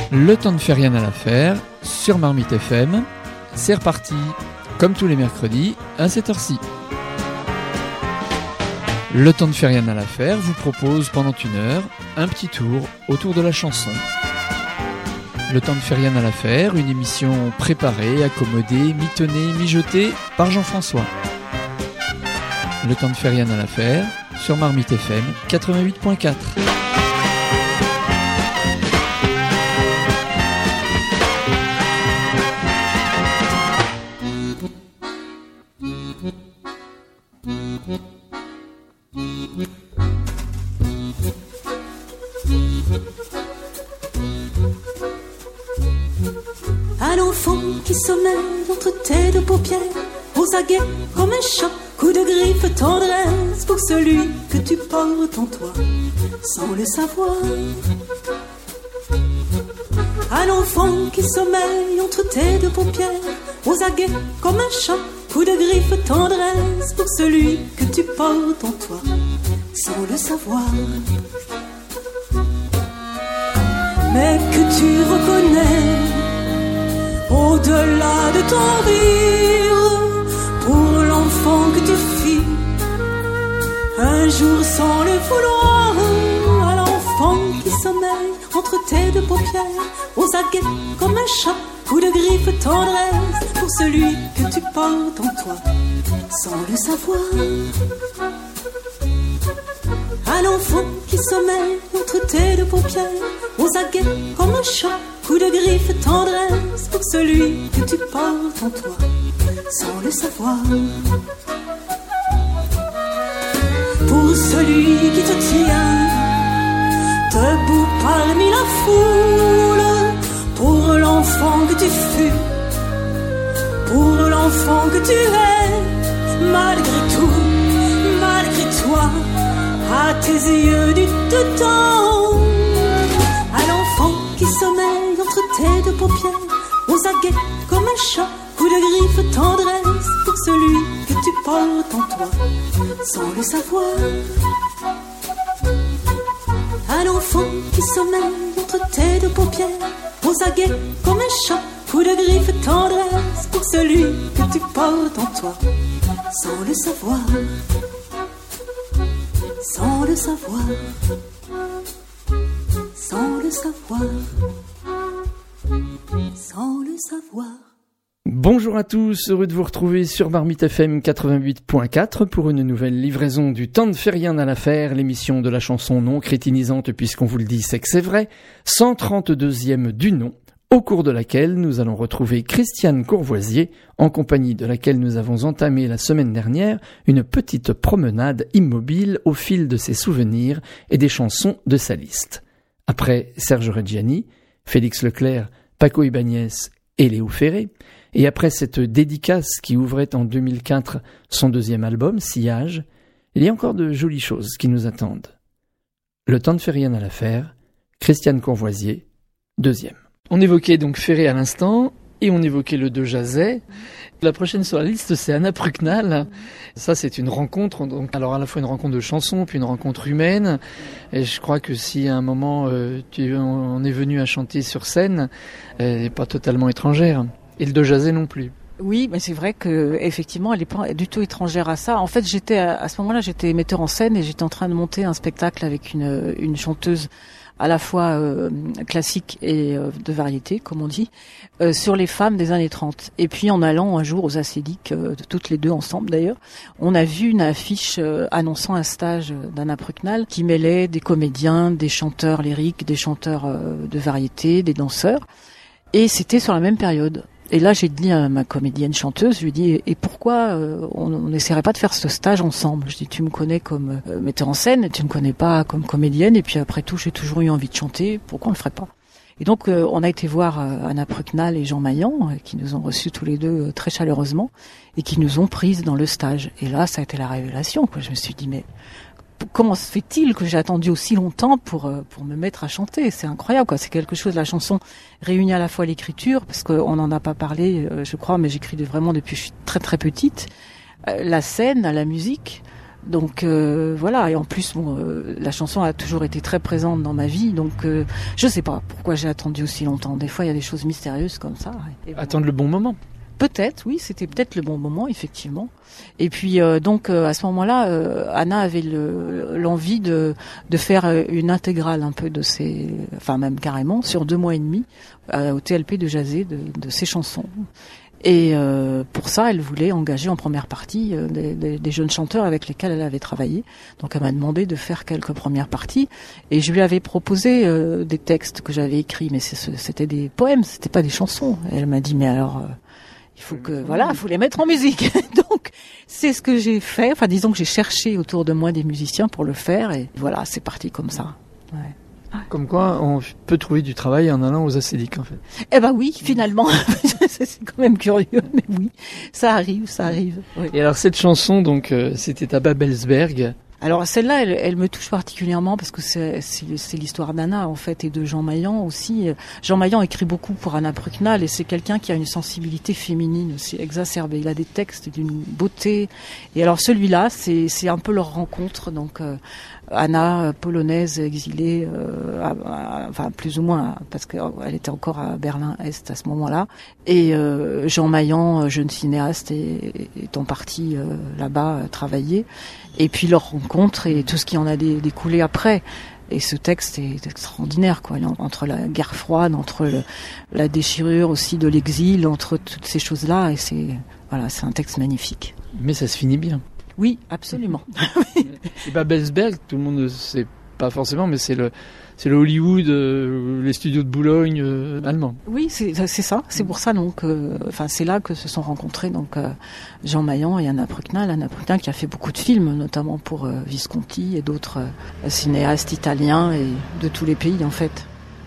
Le temps ne fait rien à l'affaire sur Marmite FM. C'est reparti, comme tous les mercredis, à cette heure-ci. Le temps ne fait rien à l'affaire vous propose pendant une heure un petit tour autour de la chanson. Le temps ne fait rien à l'affaire, une émission préparée, accommodée, mitonnée, mijotée par Jean-François. Le temps ne fait rien à l'affaire sur Marmite FM 88.4. Un enfant qui sommeille entre tes deux paupières, aux aguets comme un chat, coup de griffe, tendresse pour celui que tu portes en toi, sans le savoir. Un enfant qui sommeille entre tes deux paupières, aux aguets comme un chat, coup de griffe, tendresse pour celui que tu portes en toi, sans le savoir. Mais que tu reconnais au-delà de ton rire, pour l'enfant que tu fis, un jour sans le vouloir, à l'enfant qui sommeille entre tes deux paupières, aux aguets comme un chat, coup de griffe, tendresse pour celui que tu portes en toi, sans le savoir. Un enfant qui sommeille entre tes deux paupières, aux aguets comme un chat, coup de griffe, tendresse pour celui que tu portes en toi, sans le savoir. Pour celui qui te tient debout parmi la foule, pour l'enfant que tu fus, pour l'enfant que tu es, malgré tout, malgré toi, à tes yeux du dedans. À l'enfant qui sommeille entre tes deux paupières, aux aguets comme un chat, coup de griffe, tendresse pour celui que tu portes en toi, sans le savoir. Un enfant qui sommeille entre tes deux paupières, aux aguets comme un chat, coup de griffe, tendresse pour celui que tu portes en toi, sans le savoir. Sans le savoir, sans le savoir, sans le savoir. Bonjour à tous, heureux de vous retrouver sur Marmite FM 88.4 pour une nouvelle livraison du Temps ne fait rien à l'affaire, l'émission de la chanson non crétinisante, puisqu'on vous le dit, c'est que c'est vrai, 132e du nom, au cours de laquelle nous allons retrouver Christiane Courvoisier, en compagnie de laquelle nous avons entamé la semaine dernière une petite promenade immobile au fil de ses souvenirs et des chansons de sa liste. Après Serge Reggiani, Félix Leclerc, Paco Ibáñez et Léo Ferré, et après cette dédicace qui ouvrait en 2004 son deuxième album, Sillage, il y a encore de jolies choses qui nous attendent. Le temps ne fait rien à l'affaire, Christiane Courvoisier, deuxième. On évoquait donc Ferré à l'instant, et on évoquait le De Jazet. La prochaine sur la liste, c'est Anna Prucknall. Ça, c'est une rencontre, donc alors à la fois une rencontre de chansons, puis une rencontre humaine. Et je crois que si à un moment on est venu à chanter sur scène, elle n'est pas totalement étrangère. Et le De Jazet non plus. Oui, mais c'est vrai que effectivement, elle est pas du tout étrangère à ça. En fait, j'étais à ce moment-là, j'étais metteur en scène et j'étais en train de monter un spectacle avec une chanteuse à la fois classique et de variété, comme on dit, sur les femmes des années 30. Et puis en allant un jour aux Acédiques, toutes les deux ensemble d'ailleurs, on a vu une affiche annonçant un stage d'Anna Prucknall qui mêlait des comédiens, des chanteurs lyriques, des chanteurs de variété, des danseurs. Et c'était sur la même période. Et là, j'ai dit à ma comédienne chanteuse, je lui ai dit, et pourquoi on n'essaierait pas de faire ce stage ensemble? Je dis, tu me connais comme metteur en scène, tu me connais pas comme comédienne, et puis après tout, j'ai toujours eu envie de chanter, pourquoi on le ferait pas? Et donc, on a été voir Anna Prucknall et Jean Maillan, qui nous ont reçus tous les deux très chaleureusement, et qui nous ont prises dans le stage. Et là, ça a été la révélation, quoi. Je me suis dit, mais comment se fait-il que j'ai attendu aussi longtemps pour me mettre à chanter? C'est incroyable, quoi. C'est quelque chose, la chanson réunit à la fois l'écriture, parce qu'on n'en a pas parlé, je crois, mais j'écris vraiment depuis que je suis très très petite, la scène, la musique, Donc voilà, et en plus la chanson a toujours été très présente dans ma vie, donc je sais pas pourquoi j'ai attendu aussi longtemps. Des fois il y a des choses mystérieuses comme ça. Attendre le bon moment. Peut-être, oui, c'était peut-être le bon moment, effectivement. Et puis donc à ce moment-là, Anna avait l'envie de faire une intégrale un peu de ses, enfin même carrément sur 2 mois et demi au TLP de Jazé de ses chansons. Et pour ça, elle voulait engager en première partie des jeunes chanteurs avec lesquels elle avait travaillé. Donc elle m'a demandé de faire quelques premières parties. Et je lui avais proposé des textes que j'avais écrits, mais c'était des poèmes, c'était pas des chansons. Et elle m'a dit, mais alors, il faut faut les mettre en musique. Donc c'est ce que j'ai fait. Enfin, disons que j'ai cherché autour de moi des musiciens pour le faire. Et voilà, c'est parti comme ça. Ouais. Comme quoi, on peut trouver du travail en allant aux acédiques, en fait. Eh ben oui, finalement, c'est quand même curieux, mais oui, ça arrive. Oui. Et alors cette chanson, donc, c'était à Babelsberg. Alors celle-là, elle me touche particulièrement parce que c'est l'histoire d'Anna en fait et de Jean Maillan aussi. Jean Maillan écrit beaucoup pour Anna Prucknall et c'est quelqu'un qui a une sensibilité féminine aussi exacerbée. Il a des textes d'une beauté. Et alors celui-là, c'est un peu leur rencontre. Donc Anna, polonaise, exilée, enfin plus ou moins parce qu'elle était encore à Berlin-Est à ce moment-là. Et Jean Maillan, jeune cinéaste, étant parti là-bas travailler. Et puis leur rencontre et tout ce qui en a découlé après. Et ce texte est extraordinaire, quoi. Entre la guerre froide, entre la déchirure aussi de l'exil, entre toutes ces choses-là. Et c'est un texte magnifique. Mais ça se finit bien. Oui, absolument. Et Babelsberg, tout le monde ne sait pas forcément, mais c'est le Hollywood, les studios de Boulogne allemands. Oui, c'est ça. C'est pour ça donc, c'est là que se sont rencontrés donc Jean Maillan et Anna Prucknall. Anna Prucknall qui a fait beaucoup de films, notamment pour Visconti et d'autres cinéastes italiens et de tous les pays en fait.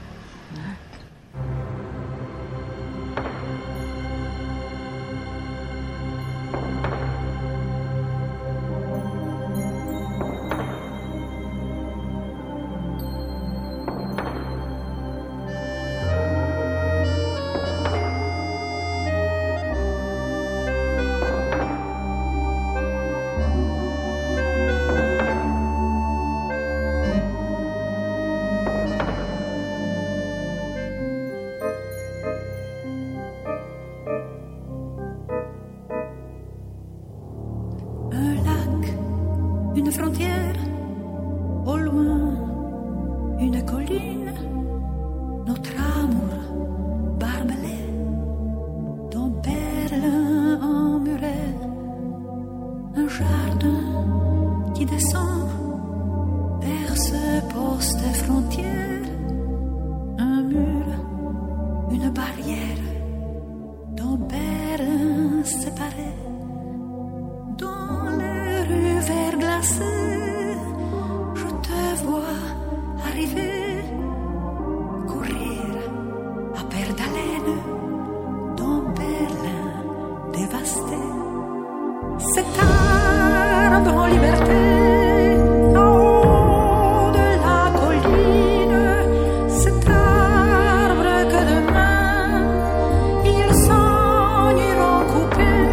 Une frontière, au loin, une colline, notre amour barbelé, dans Berlin emmuré, un jardin qui descend vers ce poste frontière, un mur, une barrière, dans Berlin séparé, dans les rues verglacées, je te vois arriver, courir à perte d'haleine, dans Berlin dévasté. Cet arbre en liberté, en haut de la colline, cet arbre que demain ils s'en iront couper.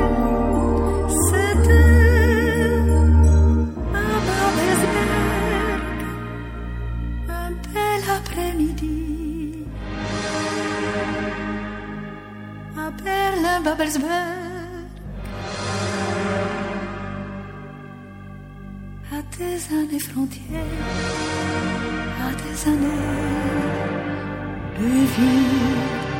C'était à Babelsberg, un bel après-midi, à Berlin-Babelsberg. À des années frontières, à des années de vie.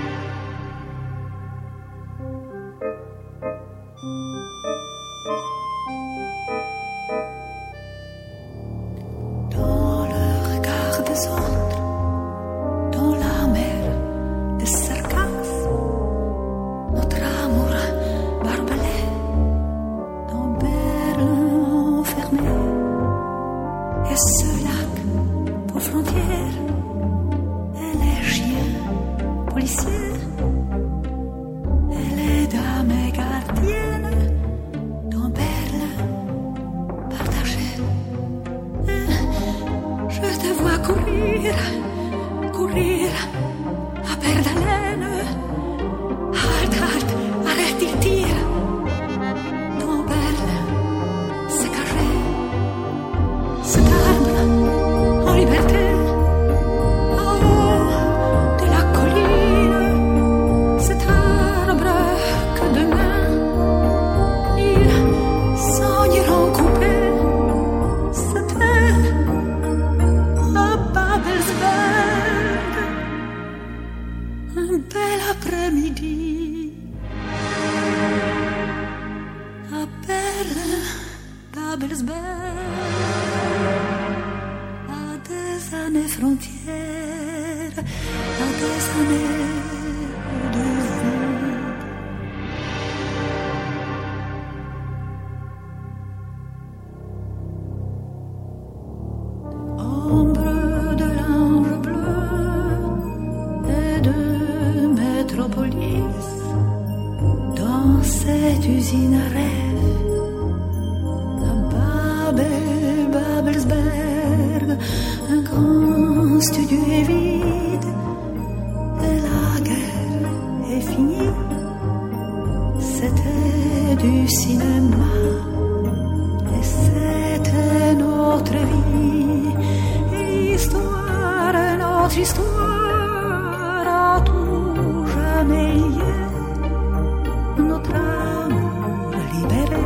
Dans le regard des autres, dans la mer des sarcasmes, notre amour barbelé, dans Berlin enfermé. Et ce lac pour frontière, et les chiens policiers, et les dames gardiennes, dans Berlin partagé. Je te vois courir, courir, à perte d'haleine. Halt, halt, arrête, il tire. Dans Berlin, c'est caché. années frontières, à des années de vie. Ombre de l'ange bleu et de métropolis, dans cette usine à rêve, à Babelsberg, un grand studio est vide et la guerre est finie. C'était du cinéma et c'était notre vie. Et l'histoire, notre histoire a tout jamais lié notre amour libéré.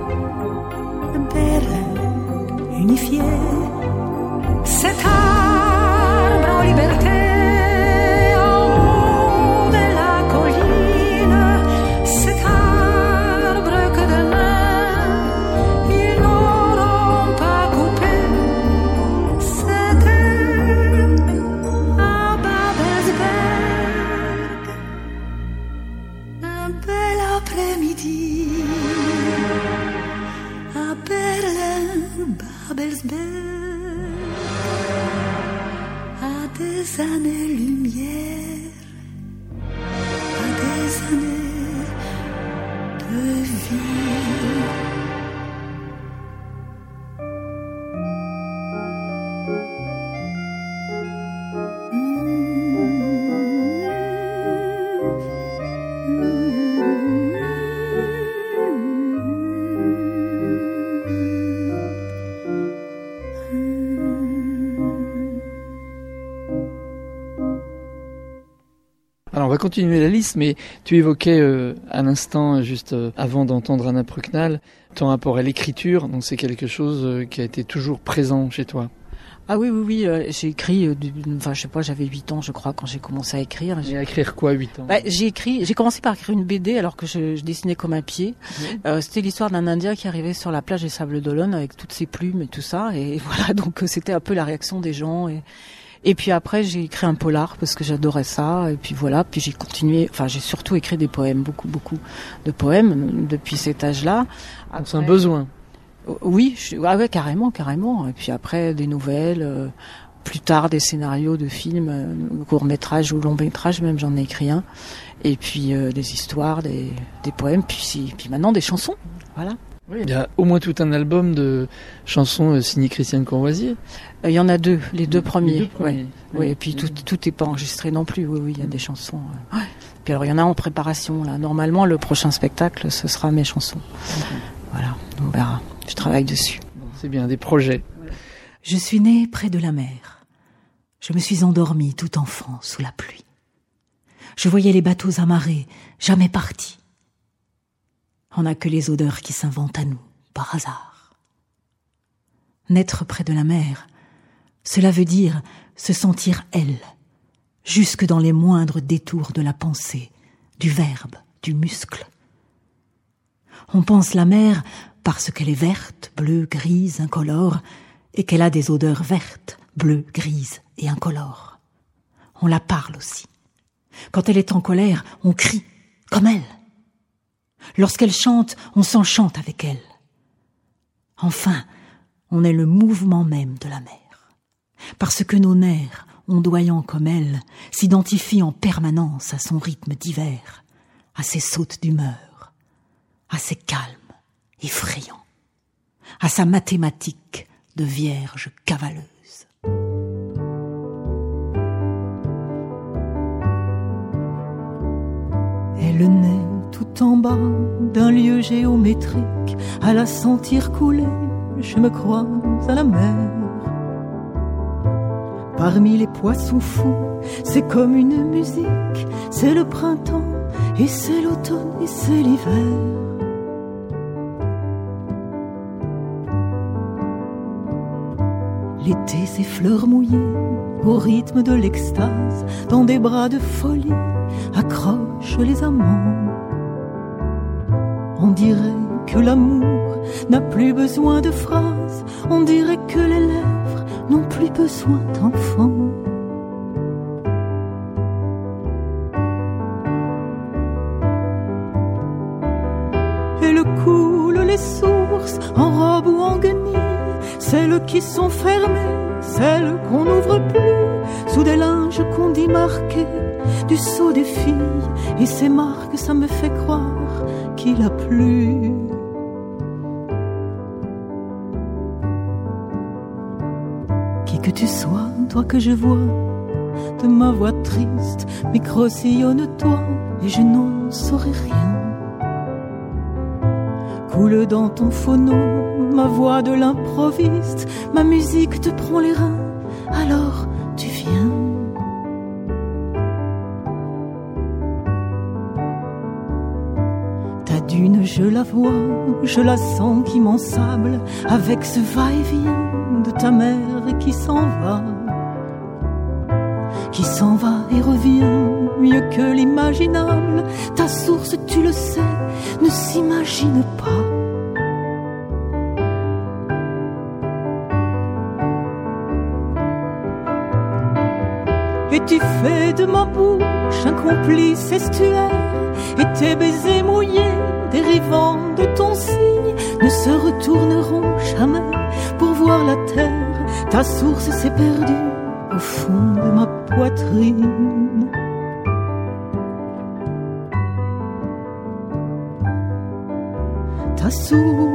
Berlin unifié, cet arbre en liberté en haut de la colline, cet arbre que demain ils n'auront pas coupé, c'était à Babelsberg, un bel après-midi. À Berlin, Babelsberg, à des années-lumière, à des années de vie. Alors on va continuer la liste, mais tu évoquais à l'instant, juste avant d'entendre Anna Prucknall, ton rapport à l'écriture, donc c'est quelque chose qui a été toujours présent chez toi. Ah oui, j'ai écrit, enfin je sais pas, j'avais 8 ans je crois quand j'ai commencé à écrire. Et à écrire quoi, 8 ans? J'ai commencé par écrire une BD alors que je dessinais comme un pied. C'était l'histoire d'un Indien qui arrivait sur la plage des Sables d'Olonne avec toutes ses plumes et tout ça, et voilà, donc c'était un peu la réaction des gens. Et puis après, j'ai écrit un polar parce que j'adorais ça. Et puis voilà, puis j'ai continué, enfin j'ai surtout écrit des poèmes, beaucoup de poèmes depuis cet âge-là. Après, c'est un besoin. Oui, ouais, carrément. Et puis après, des nouvelles, plus tard des scénarios de films, courts-métrages ou longs-métrages, même j'en ai écrit un. Et puis des histoires, des poèmes, puis maintenant des chansons, voilà. Oui, il y a au moins tout un album de chansons signées Christiane Courvoisier. Il y en a deux, les deux premiers. Ouais. Oui, et puis tout est pas enregistré non plus. Oui, il y a des chansons. Ouais. Puis alors il y en a en préparation là. Normalement, le prochain spectacle, ce sera mes chansons. Voilà, on verra. Je travaille dessus. C'est bien, des projets. Je suis née près de la mer. Je me suis endormie tout enfant sous la pluie. Je voyais les bateaux amarrés, jamais partis. On n'a que les odeurs qui s'inventent à nous, par hasard. Naître près de la mer, cela veut dire se sentir elle, jusque dans les moindres détours de la pensée, du verbe, du muscle. On pense la mer parce qu'elle est verte, bleue, grise, incolore, et qu'elle a des odeurs vertes, bleues, grises et incolores. On la parle aussi. Quand elle est en colère, on crie, comme elle. Lorsqu'elle chante, on s'enchante avec elle. Enfin, on est le mouvement même de la mer. Parce que nos nerfs, ondoyants comme elle, s'identifient en permanence à son rythme d'hiver, à ses sautes d'humeur, à ses calmes effrayants, à sa mathématique de vierge cavaleuse. Elle naît tout en bas d'un lieu géométrique, à la sentir couler, je me crois à la mer. Parmi les poissons fous, c'est comme une musique, c'est le printemps, et c'est l'automne, et c'est l'hiver. L'été, c'est fleurs mouillées, au rythme de l'extase, dans des bras de folie, accroche les amants. On dirait que l'amour n'a plus besoin de phrases, on dirait que les lèvres n'ont plus besoin d'enfants. Et le coulent les sources en robe ou en guenilles, celles qui sont fermées, celles qu'on n'ouvre plus, sous des linges qu'on dit marqués du sceau des filles. Et ces marques, ça me fait croire qu'il a plu. Qui que tu sois, toi que je vois, de ma voix triste, micro-sillonne-toi, et je n'en saurai rien. Coule dans ton phono ma voix de l'improviste, ma musique te prend les reins, alors tu viens. Ta dune, je la vois, je la sens qui m'ensable, avec ce va-et-vient de ta mère qui s'en va et revient mieux que l'imaginable. Ta source, tu le sais, ne s'imagine pas. Et tu fais de ma bouche un complice estuaire, et tes baisers mouillés dérivant de ton signe ne se retourneront jamais pour voir la terre. Ta source s'est perdue au fond de ma poitrine. Ta source,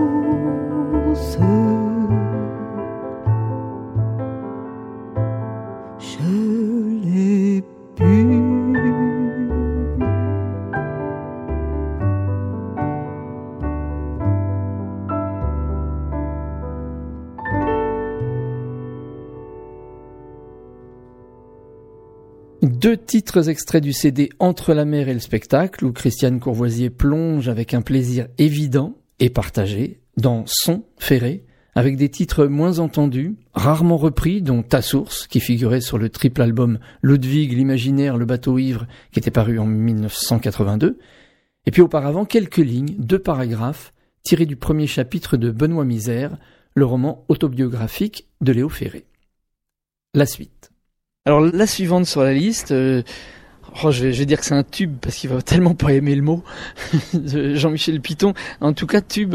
je l'ai pu. Deux titres extraits du CD Entre la mer et le spectacle, où Christiane Courvoisier plonge avec un plaisir évident et partagé dans Son ferré, avec des titres moins entendus, rarement repris, dont Ta source, qui figurait sur le triple album Ludwig l'imaginaire, le bateau ivre, qui était paru en 1982, et puis auparavant quelques lignes, 2 paragraphes, tirés du premier chapitre de Benoît Misère, le roman autobiographique de Léo Ferré. La suite. Alors la suivante sur la liste, je vais dire que c'est un tube parce qu'il va tellement pas aimer le mot, Jean-Michel Piton. En tout cas tube,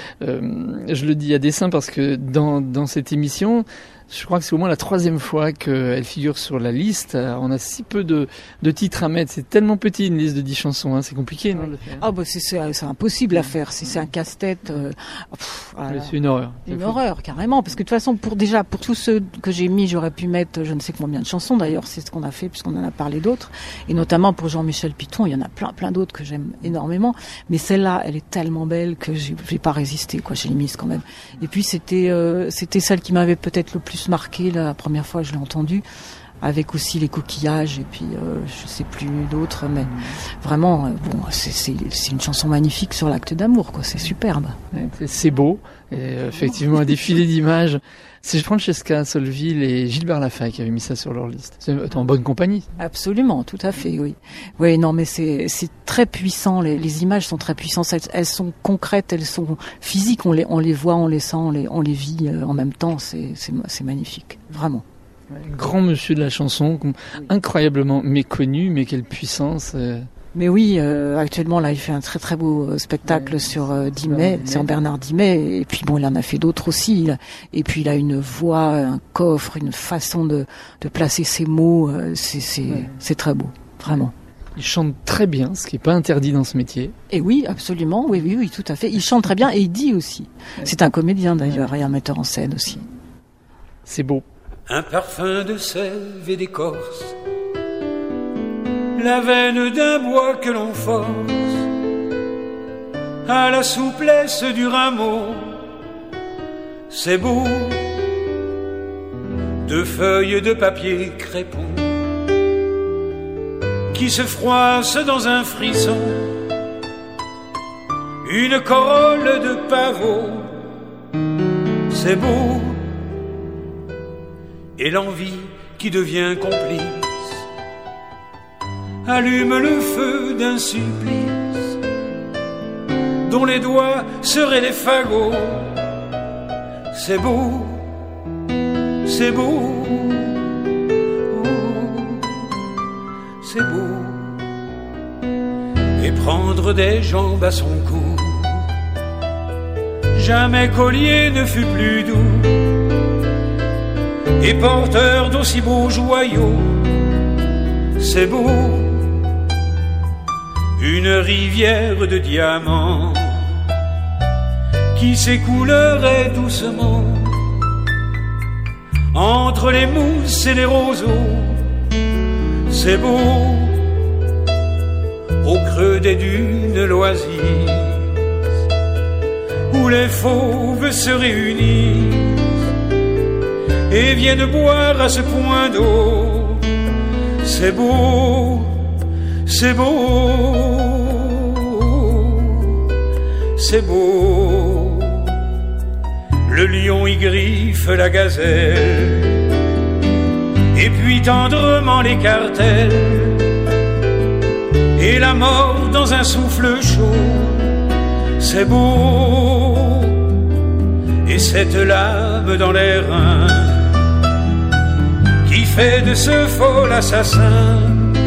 je le dis à dessein parce que dans cette émission, je crois que c'est au moins la 3e fois qu'elle figure sur la liste. On a si peu de titres à mettre, c'est tellement petit une liste de 10 chansons, hein. C'est compliqué, non, de le faire. Ah bah c'est impossible à faire, c'est un casse-tête. C'est une horreur. Une horreur carrément, parce que de toute façon pour tous ceux que j'ai mis, j'aurais pu mettre je ne sais combien de chansons. D'ailleurs, c'est ce qu'on a fait puisqu'on en a parlé d'autres, et notamment pour Jean-Michel Piton, il y en a plein d'autres que j'aime énormément, mais celle-là, elle est tellement belle que j'ai pas résisté, quoi. Je l'ai mise quand même. Et puis c'était celle qui m'avait peut-être le plus marqué la première fois que je l'ai entendue, avec aussi les coquillages et puis je sais plus d'autres, mais vraiment c'est une chanson magnifique sur l'acte d'amour, quoi. C'est superbe. C'est beau, et effectivement un défilé d'images. C'est Francesca Solville et Gilbert Lafay qui avaient mis ça sur leur liste. C'est en bonne compagnie. Absolument, tout à fait, oui. Oui, non, mais c'est très puissant. Les images sont très puissantes. Elles sont concrètes, elles sont physiques. On les voit, on les sent, on les vit en même temps. C'est magnifique, vraiment. Grand monsieur de la chanson, incroyablement méconnu, mais quelle puissance. Mais oui, actuellement là, il fait un très très beau spectacle sur Dimet, sur Bernard Dimet, et puis bon, il en a fait d'autres aussi. Et puis il a une voix, un coffre, une façon de placer ses mots. C'est très beau, vraiment. Il chante très bien, ce qui est pas interdit dans ce métier. Et oui, absolument, oui, tout à fait. Il chante très bien et il dit aussi. C'est un comédien d'ailleurs et un metteur en scène aussi. C'est beau. Un parfum de sève et d'écorce, la veine d'un bois que l'on force, à la souplesse du rameau, c'est beau, de feuilles de papier crépon, qui se froissent dans un frisson, une corolle de pavot, c'est beau, et l'envie qui devient complice allume le feu d'un supplice dont les doigts seraient les fagots. C'est beau, c'est beau, c'est beau. Et prendre des jambes à son cou. Jamais collier ne fut plus doux et porteur d'aussi beaux joyaux. C'est beau, une rivière de diamants qui s'écoulerait doucement entre les mousses et les roseaux. C'est beau, au creux des dunes l'oasis où les fauves se réunissent et viennent boire à ce point d'eau. C'est beau, c'est beau, c'est beau. Le lion y griffe la gazelle et puis tendrement l'écartèle, et la mort dans un souffle chaud. C'est beau, et cette lame dans les reins qui fait de ce fol assassin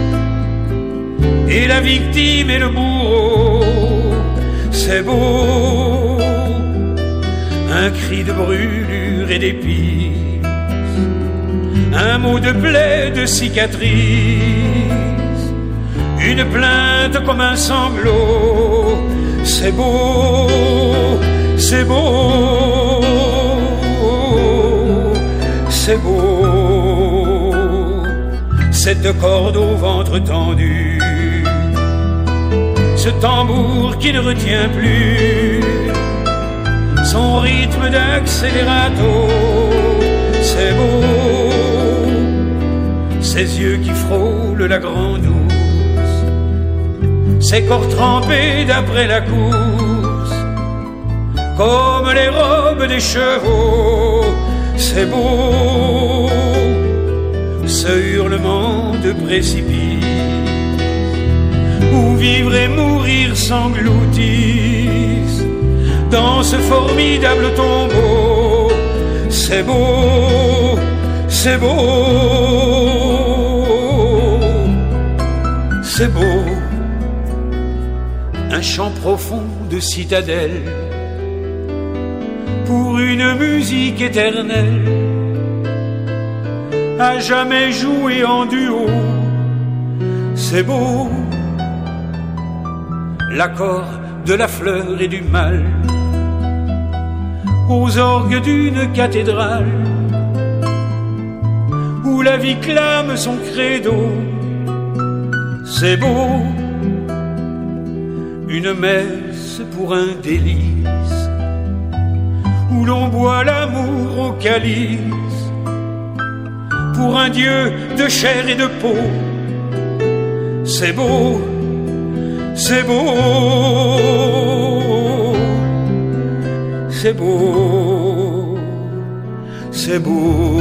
et la victime et le bourreau. C'est beau, un cri de brûlure et d'épices, un mot de plaie, de cicatrice, une plainte comme un sanglot. C'est beau, c'est beau, c'est beau. Cette corde au ventre tendu, ce tambour qui ne retient plus son rythme d'accélérato. C'est beau, ses yeux qui frôlent la grande douce, ses corps trempés d'après la course, comme les robes des chevaux. C'est beau, ce hurlement de précipice où vivre et mourir s'engloutissent dans ce formidable tombeau. C'est beau, c'est beau, c'est beau. Un chant profond de citadelle pour une musique éternelle, à jamais jouer en duo. C'est beau, l'accord de la fleur et du mal aux orgues d'une cathédrale où la vie clame son credo. C'est beau, une messe pour un délice où l'on boit l'amour au calice pour un Dieu de chair et de peau. C'est beau, c'est beau, c'est beau, c'est beau.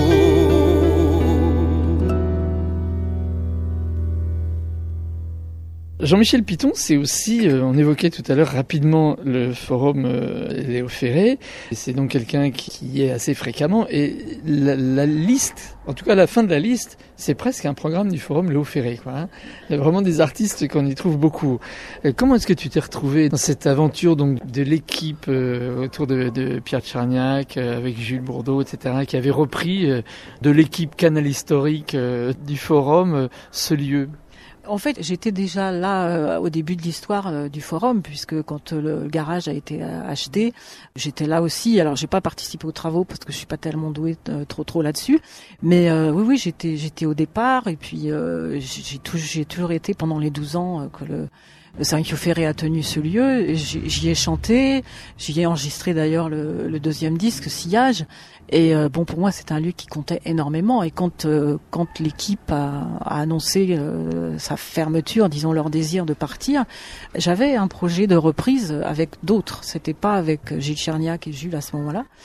Jean-Michel Piton, c'est aussi, on évoquait tout à l'heure rapidement le forum Léo Ferré, c'est donc quelqu'un qui y est assez fréquemment, et la liste, en tout cas la fin de la liste, c'est presque un programme du forum Léo Ferré, quoi, hein. Il y a vraiment des artistes qu'on y trouve beaucoup. Comment est-ce que tu t'es retrouvé dans cette aventure donc de l'équipe autour de Pierre Tcherniak, avec Jules Bourdeau, etc., qui avait repris de l'équipe Canal Historique du forum ce lieu? En fait, j'étais déjà là au début de l'histoire du forum, puisque quand le garage a été acheté, j'étais là aussi. Alors, j'ai pas participé aux travaux parce que je suis pas tellement douée trop là-dessus, mais oui, j'étais au départ, et puis j'ai toujours été pendant les 12 ans que le Cinq Ferré a tenu ce lieu. J'y ai chanté, j'y ai enregistré d'ailleurs le deuxième disque, Sillage. Et bon, pour moi, c'est un lieu qui comptait énormément. Et quand l'équipe a annoncé sa fermeture, disons leur désir de partir, j'avais un projet de reprise avec d'autres. C'était pas avec Gilles Tcherniak et Jules à ce moment-là.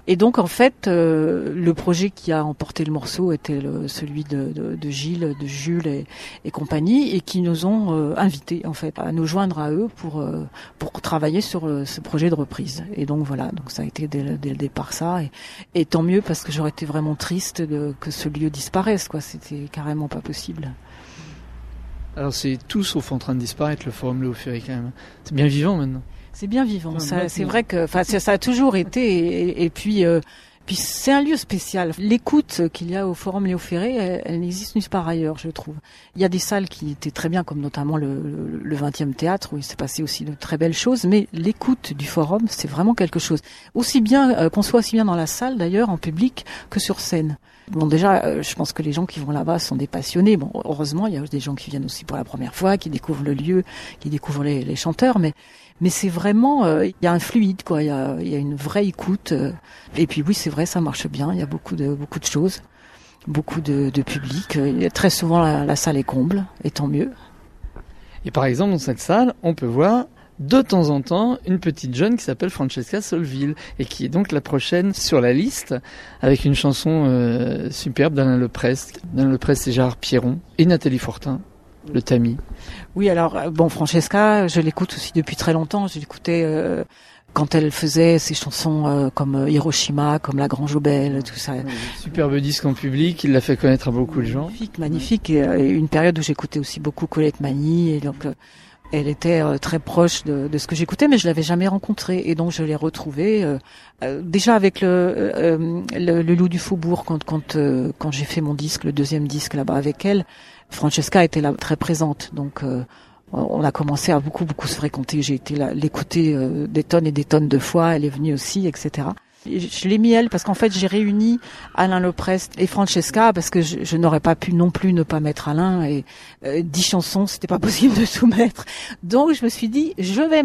Et donc en fait, le projet qui a emporté le morceau était celui de Gilles, de Jules et compagnie, et qui nous ont invités en fait à nous joindre à eux pour travailler sur ce projet de reprise. Et donc voilà, donc ça a été dès le départ ça, et tant mieux parce que j'aurais été vraiment triste que ce lieu disparaisse, quoi. C'était carrément pas possible. Alors c'est tout sauf en train de disparaître, le Forum Léo Ferré quand même. C'est bien vivant maintenant. C'est bien vivant. C'est vrai que, ça a toujours été. Et puis c'est un lieu spécial. L'écoute qu'il y a au Forum Léo Ferré, elle n'existe nulle part ailleurs, je trouve. Il y a des salles qui étaient très bien, comme notamment le 20e théâtre, où il s'est passé aussi de très belles choses. Mais l'écoute du Forum, c'est vraiment quelque chose. Aussi bien qu'on soit aussi bien dans la salle, d'ailleurs, en public, que sur scène. Bon, déjà, je pense que les gens qui vont là-bas sont des passionnés. Bon, heureusement, il y a des gens qui viennent aussi pour la première fois, qui découvrent le lieu, qui découvrent les chanteurs, mais c'est vraiment, il y a un fluide, quoi. Il y a une vraie écoute. Et puis oui, c'est vrai, ça marche bien. Il y a beaucoup de choses, beaucoup de public. Très souvent, la salle est comble, et tant mieux. Et par exemple, dans cette salle, on peut voir de temps en temps une petite jeune qui s'appelle Francesca Solville et qui est donc la prochaine sur la liste avec une chanson superbe d'Alain Leprest. Alain Leprest, c'est Gérard Pierron et Nathalie Fortin. Le tamis. Oui, alors bon, Francesca, je l'écoute aussi depuis très longtemps. Je l'écoutais quand elle faisait ses chansons comme Hiroshima, comme La Grange aux Belles, tout ça. Superbe disque en public, il l'a fait connaître à beaucoup de gens. Magnifique. Et une période où j'écoutais aussi beaucoup Colette Mani, et donc elle était très proche de ce que j'écoutais, mais je l'avais jamais rencontrée, et donc je l'ai retrouvée déjà avec le Loup du Faubourg quand j'ai fait mon disque, le deuxième disque là-bas avec elle. Francesca était là très présente, donc on a commencé à beaucoup se fréquenter. J'ai été l'écouter des tonnes et des tonnes de fois. Elle est venue aussi, etc. Je l'ai mis elle parce qu'en fait j'ai réuni Alain Leprest et Francesca parce que je n'aurais pas pu non plus ne pas mettre Alain, et 10 chansons c'était pas possible de tout mettre, donc je me suis dit je vais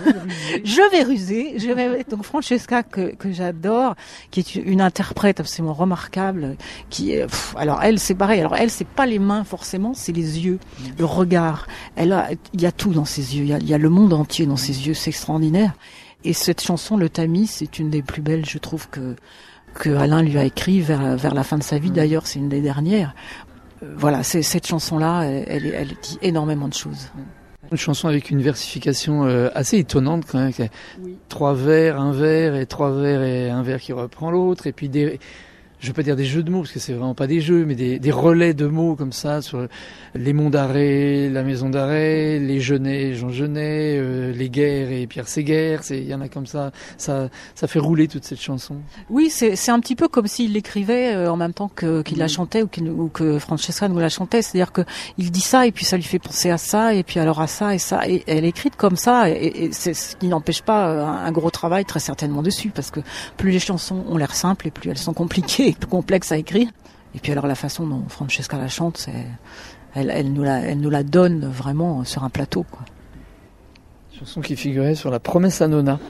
ruser, je vais mettre donc Francesca que j'adore, qui est une interprète absolument remarquable, qui est alors elle c'est pareil, alors elle c'est pas les mains forcément, c'est les yeux, le regard, il y a tout dans ses yeux, il y a le monde entier dans ses yeux, c'est extraordinaire. Et cette chanson, Le Tamis, c'est une des plus belles, je trouve, que Alain lui a écrit vers la fin de sa vie. D'ailleurs, c'est une des dernières. Voilà, cette chanson-là, elle dit énormément de choses. Une chanson avec une versification assez étonnante quand même. Oui. 3 vers, un vers, et 3 vers et un vers qui reprend l'autre, et puis je veux pas dire des jeux de mots parce que c'est vraiment pas des jeux, mais des relais de mots comme ça sur les monts d'arrêt, la maison d'arrêt, les Genet, Jean Genet, les guerres et Pierre Séguer. Il y en a comme ça fait rouler toute cette chanson. Oui, c'est un petit peu comme s'il l'écrivait en même temps qu'il la chantait ou que Francesca nous la chantait. C'est-à-dire que il dit ça et puis ça lui fait penser à ça et puis alors à ça et ça. Et elle est écrite comme ça et c'est ce qui n'empêche pas un gros travail très certainement dessus, parce que plus les chansons ont l'air simples et plus elles sont compliquées, plus complexe à écrire. Et puis alors la façon dont Francesca la chante, elle nous la donne vraiment sur un plateau, quoi. Chanson qui figurait sur la Promesse à Nona.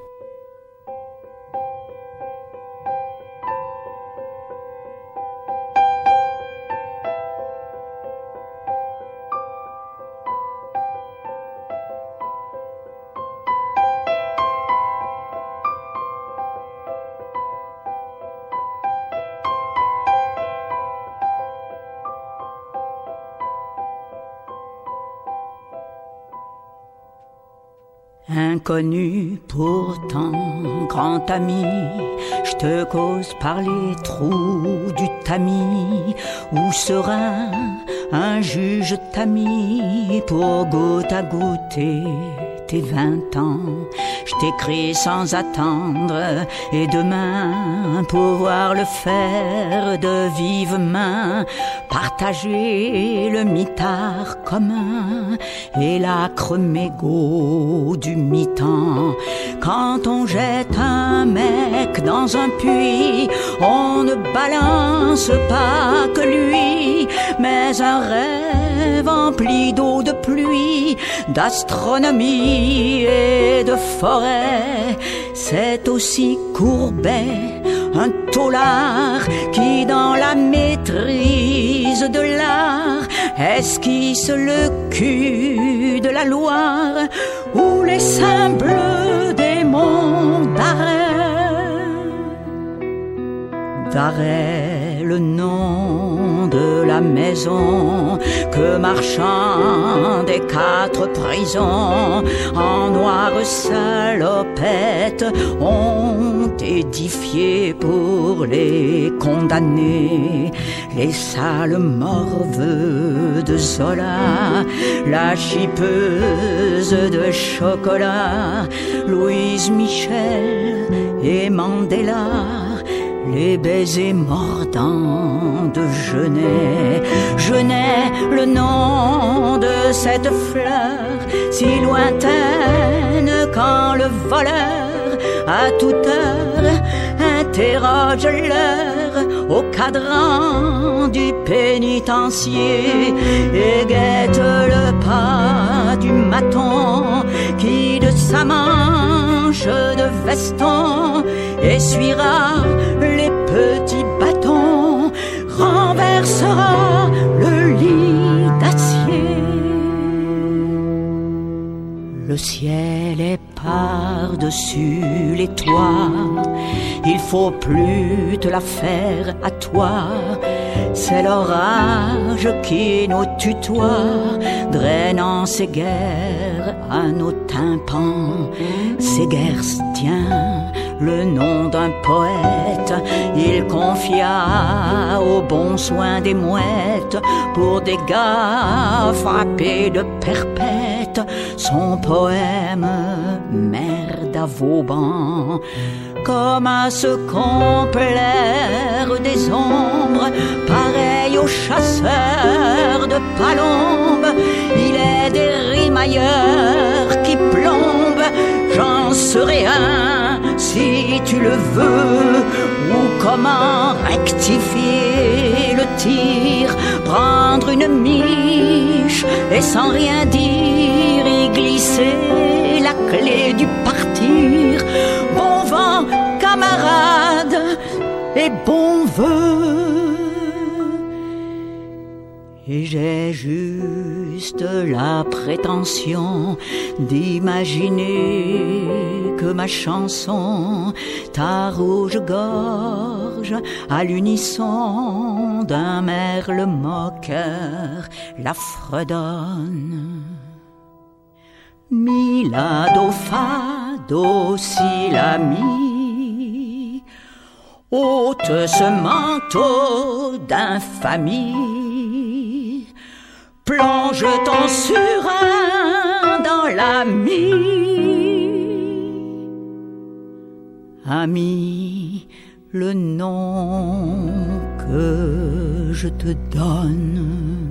Inconnu pourtant, grand ami, je te cause par les trous du tamis, où serein un juge t'a mis pour goutte à goûter tes 20 ans. Je t'écris sans attendre et demain pouvoir le faire de vive main, partager le mitard commun et l'âcre mégot du mi-temps. Quand on jette un mec dans un puits, on ne balance pas que lui, mais un rêve empli d'eau de pluie, d'astronomie et de forêt. C'est aussi Courbet, un taulard qui dans la maîtrise de l'art esquisse le cul de la Loire ou les seins bleus des monts d'Arrée. d'arrêt le nom de la maison que marchand des 4 prisons en noire salopette ont édifié pour les condamnés. Les sales morveux de Zola, la chipeuse de chocolat, Louise Michel et Mandela, les baisers mordants de Genet. Genet, le nom de cette fleur si lointaine quand le voleur à toute heure interroge l'heure au cadran du pénitencier et guette le pas du maton qui de sa manche de veston essuiera les petits bâtons, renversera le lit d'acier. Le ciel est par-dessus les toits, il faut plus te la faire à toi. C'est l'orage qui nous tutoie, drainant ses guerres à nos tympans. Séguerstien, le nom d'un poète, il confia au bon soin des mouettes pour des gars frappés de perpète son poème Merde à Vauban. Comme à se complaire des ombres, pareil aux chasseurs de palombes, il est des rimailleurs qui plombent. J'en serai un si tu le veux, ou comment rectifier le tir, prendre une miche et sans rien dire y glisser la clé du partir. Bon vent, camarade, et bon vœu. Et j'ai juste la prétention d'imaginer que ma chanson, ta rouge gorge, à l'unisson d'un merle moqueur, la fredonne. Mi, la, do, fa, do, si, la, mi, ôte ce manteau d'infamie, plonge ton surin dans la mie. Ami, le nom que je te donne.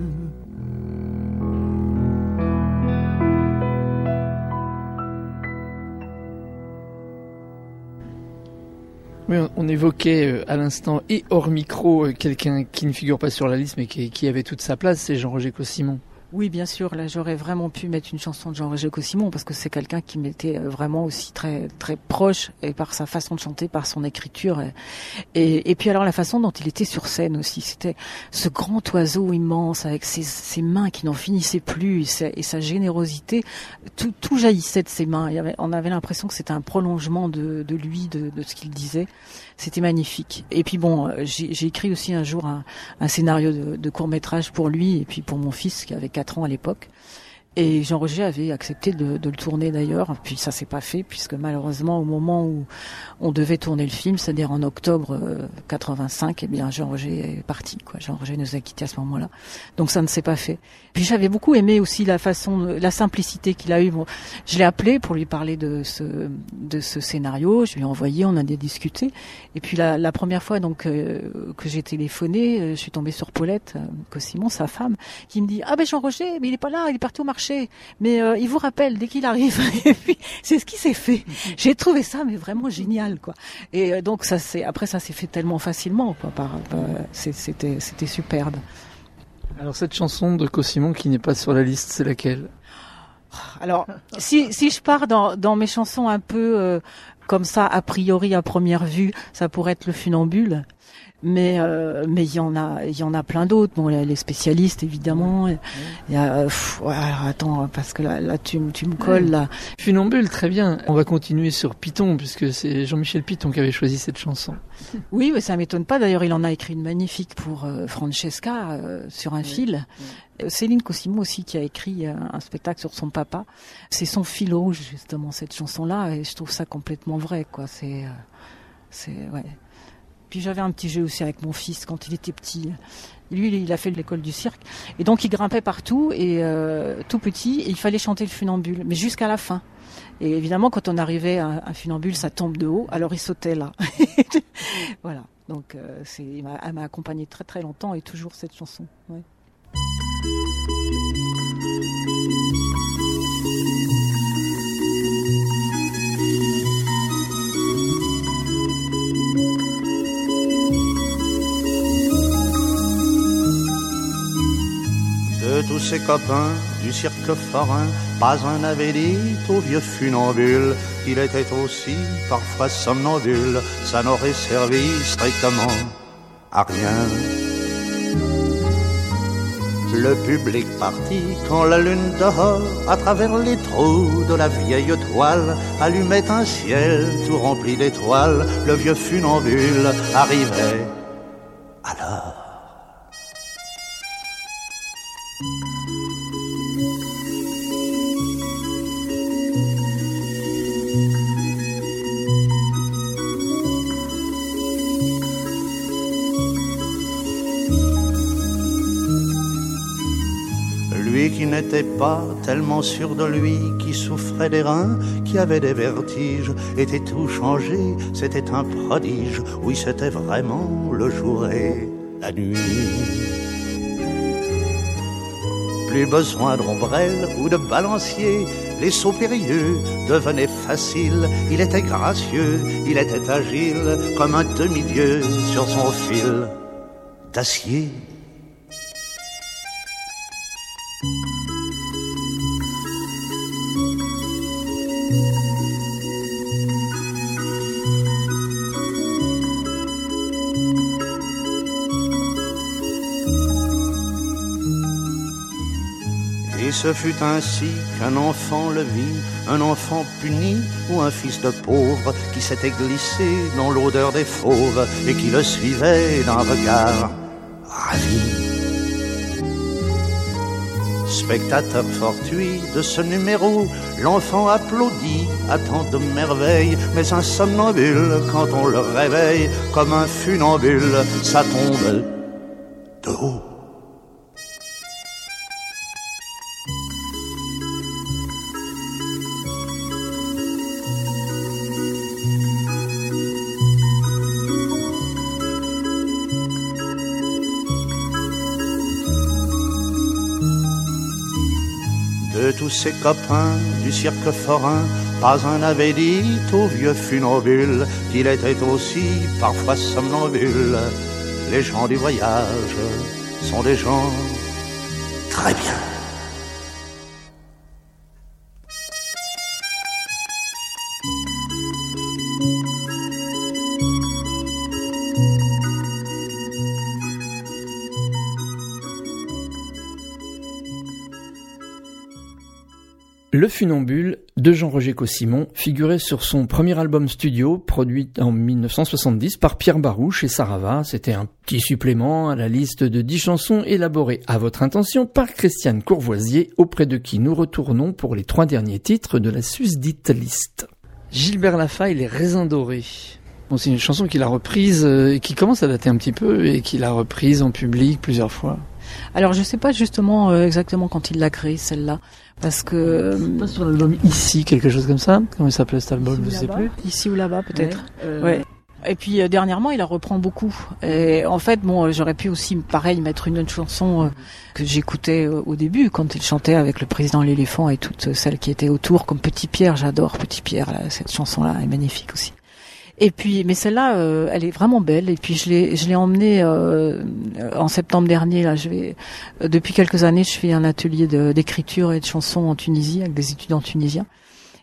Oui, on évoquait à l'instant et hors micro quelqu'un qui ne figure pas sur la liste mais qui avait toute sa place, c'est Jean-Roger Caussimon. Oui, bien sûr. Là, j'aurais vraiment pu mettre une chanson de Jean-Roger Caussimon parce que c'est quelqu'un qui m'était vraiment aussi très très proche, et par sa façon de chanter, par son écriture, et puis alors la façon dont il était sur scène aussi. C'était ce grand oiseau immense avec ses mains qui n'en finissaient plus et sa générosité. Tout jaillissait de ses mains. On avait l'impression que c'était un prolongement de lui, de ce qu'il disait. C'était magnifique. Et puis bon, j'ai écrit aussi un jour un scénario de court-métrage pour lui et puis pour mon fils qui avait 4 ans à l'époque. Et Jean-Roger avait accepté de le tourner d'ailleurs, puis ça s'est pas fait puisque malheureusement au moment où on devait tourner le film, c'est-à-dire en octobre 85, eh bien Jean-Roger est parti, quoi. Jean-Roger nous a quittés à ce moment-là, donc ça ne s'est pas fait. Puis j'avais beaucoup aimé aussi la simplicité qu'il a eue. Bon, je l'ai appelé pour lui parler de ce scénario, je lui ai envoyé, on a discuté. Et puis la première fois donc que j'ai téléphoné, je suis tombée sur Paulette Caussimon, sa femme, qui me dit ah ben Jean-Roger, mais il est pas là, il est parti au marché, mais il vous rappelle dès qu'il arrive. Et puis c'est ce qui s'est fait. J'ai trouvé ça mais vraiment génial, quoi. Et donc ça s'est fait tellement facilement, quoi. C'était superbe. Alors cette chanson de Caussimon qui n'est pas sur la liste, c'est laquelle? Alors si je pars dans mes chansons un peu comme ça, a priori à première vue, ça pourrait être Le Funambule. Mais il y en a plein d'autres. Bon, les spécialistes évidemment. Il y a alors attends, parce que là tu me colles là. Funambule, très bien. On va continuer sur Python puisque c'est Jean-Michel Python qui avait choisi cette chanson. Oui, mais ça m'étonne pas. D'ailleurs, il en a écrit une magnifique pour Francesca sur un fil. Céline Cosimo aussi qui a écrit un spectacle sur son papa. C'est son fil rouge justement cette chanson-là, et je trouve ça complètement vrai, quoi. C'est ouais. Puis j'avais un petit jeu aussi avec mon fils quand il était petit. Lui, il a fait l'école du cirque. Et donc, il grimpait partout, et tout petit, et il fallait chanter le funambule, mais jusqu'à la fin. Et évidemment, quand on arrivait à un funambule, ça tombe de haut, alors il sautait là. Voilà. Donc, elle m'a accompagné très très longtemps, et toujours cette chanson. Ouais. De tous ses copains du cirque forain, pas un n'avait dit au vieux funambule qu'il était aussi parfois somnambule. Ça n'aurait servi strictement à rien. Le public partit quand la lune dehors, à travers les trous de la vieille toile, allumait un ciel tout rempli d'étoiles. Le vieux funambule arrivait alors. Lui qui n'était pas tellement sûr de lui, qui souffrait des reins, qui avait des vertiges, était tout changé, c'était un prodige. Oui, c'était vraiment le jour et la nuit. Plus besoin d'ombrelle ou de balancier, les sauts périlleux devenaient faciles. Il était gracieux, il était agile, comme un demi-dieu sur son fil d'acier. Et ce fut ainsi qu'un enfant le vit, un enfant puni ou un fils de pauvre qui s'était glissé dans l'odeur des fauves et qui le suivait d'un regard ravi. Spectateur fortuit de ce numéro, l'enfant applaudit à tant de merveilles, mais un somnambule, quand on le réveille, comme un funambule, ça tombe de haut. De tous ses copains du cirque forain, pas un n'avait dit au vieux funambule qu'il était aussi parfois somnambule. Les gens du voyage sont des gens très bien. Le Funambule de Jean-Roger Cossimon figurait sur son premier album studio, produit en 1970 par Pierre Barouche et Sarava. C'était un petit supplément à la liste de 10 chansons élaborées à votre intention par Christiane Courvoisier, auprès de qui nous retournons pour les 3 derniers titres de la susdite liste. Gilbert Lafaille, Les Raisins Dorés. Bon, c'est une chanson qu'il a reprise, qui commence à dater un petit peu, et qu'il a reprise en public plusieurs fois. Alors je sais pas justement exactement quand il l'a créée celle-là, parce que pas sur l'album Ici, quelque chose comme ça. Comment il s'appelait cet album, je sais plus. Ici ou là-bas peut-être. Ouais. Et puis dernièrement, il la reprend beaucoup. Et en fait, bon, j'aurais pu aussi, pareil, mettre une autre chanson que j'écoutais au début quand il chantait avec le président l'éléphant et toutes celles qui étaient autour, comme Petit Pierre. J'adore Petit Pierre. Là, cette chanson-là est magnifique aussi. Et puis, mais celle-là, elle est vraiment belle. Et puis je l'ai emmenée en septembre dernier. Là, depuis quelques années, je fais un atelier d'écriture et de chansons en Tunisie avec des étudiants tunisiens.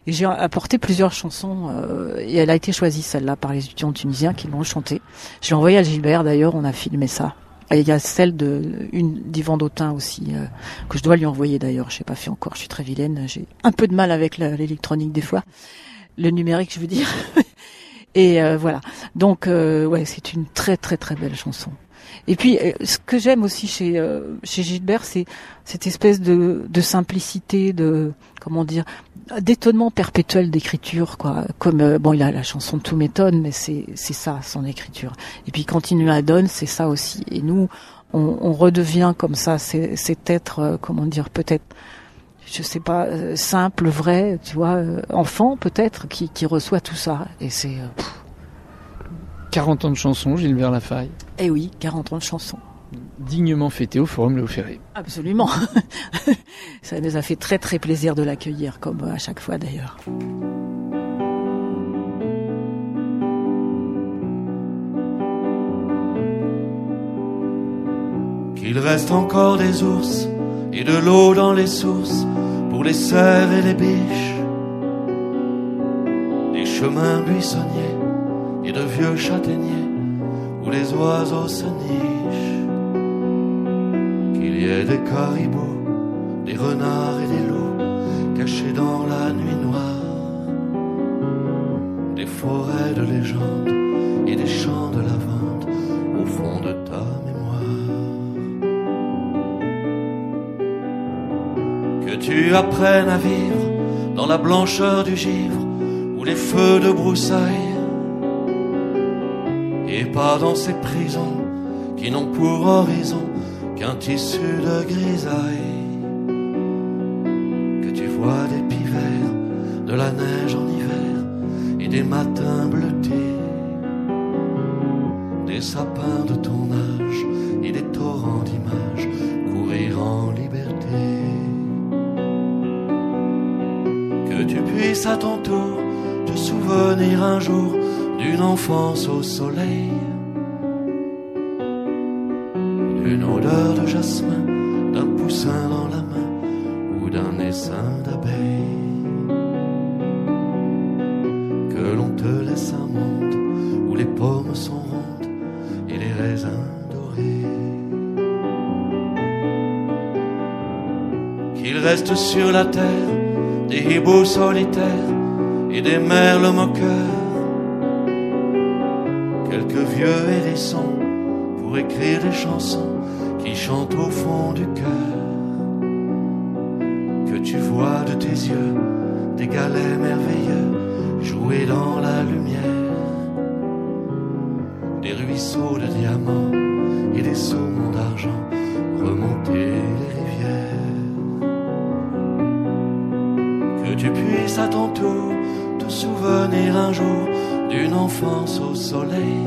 Et j'ai apporté plusieurs chansons et elle a été choisie celle-là par les étudiants tunisiens qui l'ont chantée. Je l'ai envoyée à Gilbert d'ailleurs, on a filmé ça. Et il y a celle d'Yvan Dautin aussi que je dois lui envoyer d'ailleurs. Je l'ai pas fait encore, je suis très vilaine. J'ai un peu de mal avec l'électronique des fois, le numérique je veux dire. Et voilà. Donc ouais, c'est une très très très belle chanson. Et puis, ce que j'aime aussi chez Gilbert, c'est cette espèce de simplicité, d'étonnement perpétuel d'écriture, quoi. Comme il a la chanson Tout m'étonne, mais c'est ça son écriture. Et puis quand il nous la donne, c'est ça aussi. Et nous, on redevient comme ça, cet être, peut-être, je sais pas, simple, vrai, tu vois, enfant peut-être, qui reçoit tout ça. Et c'est 40 ans de chansons, Gilbert Lafaille. Eh oui, 40 ans de chansons. Dignement fêté au Forum Léo Ferré. Absolument. Ça nous a fait très très plaisir de l'accueillir, comme à chaque fois d'ailleurs. Qu'il reste encore des ours et de l'eau dans les sources pour les cerfs et les biches, des chemins buissonniers et de vieux châtaigniers où les oiseaux se nichent, qu'il y ait des caribous, des renards et des loups cachés dans la nuit noire, des forêts de légendes et des champs de lavande au fond de ta mémoire. Que tu apprennes à vivre dans la blancheur du givre ou les feux de broussailles, et pas dans ces prisons qui n'ont pour horizon qu'un tissu de grisaille. Que tu vois des pivers, de la neige en hiver et des matins bleutés, des sapins de ton âge et des torrents d'images courir en liberté. Que tu puisses à ton tour te souvenir un jour d'une enfance au soleil, d'une odeur de jasmin, d'un poussin dans la main ou d'un essaim d'abeilles. Que l'on te laisse un monde où les pommes sont rondes et les raisins dorés. Qu'il reste sur la terre des hiboux solitaires et des merles moqueurs, quelques vieux hérissons pour écrire des chansons qui chantent au fond du cœur. Que tu vois de tes yeux des galets merveilleux jouer dans la lumière, des ruisseaux de diamants et des saumons d'argent remonter les rivières. Que tu puisses à ton tour te souvenir un jour d'une enfance au soleil,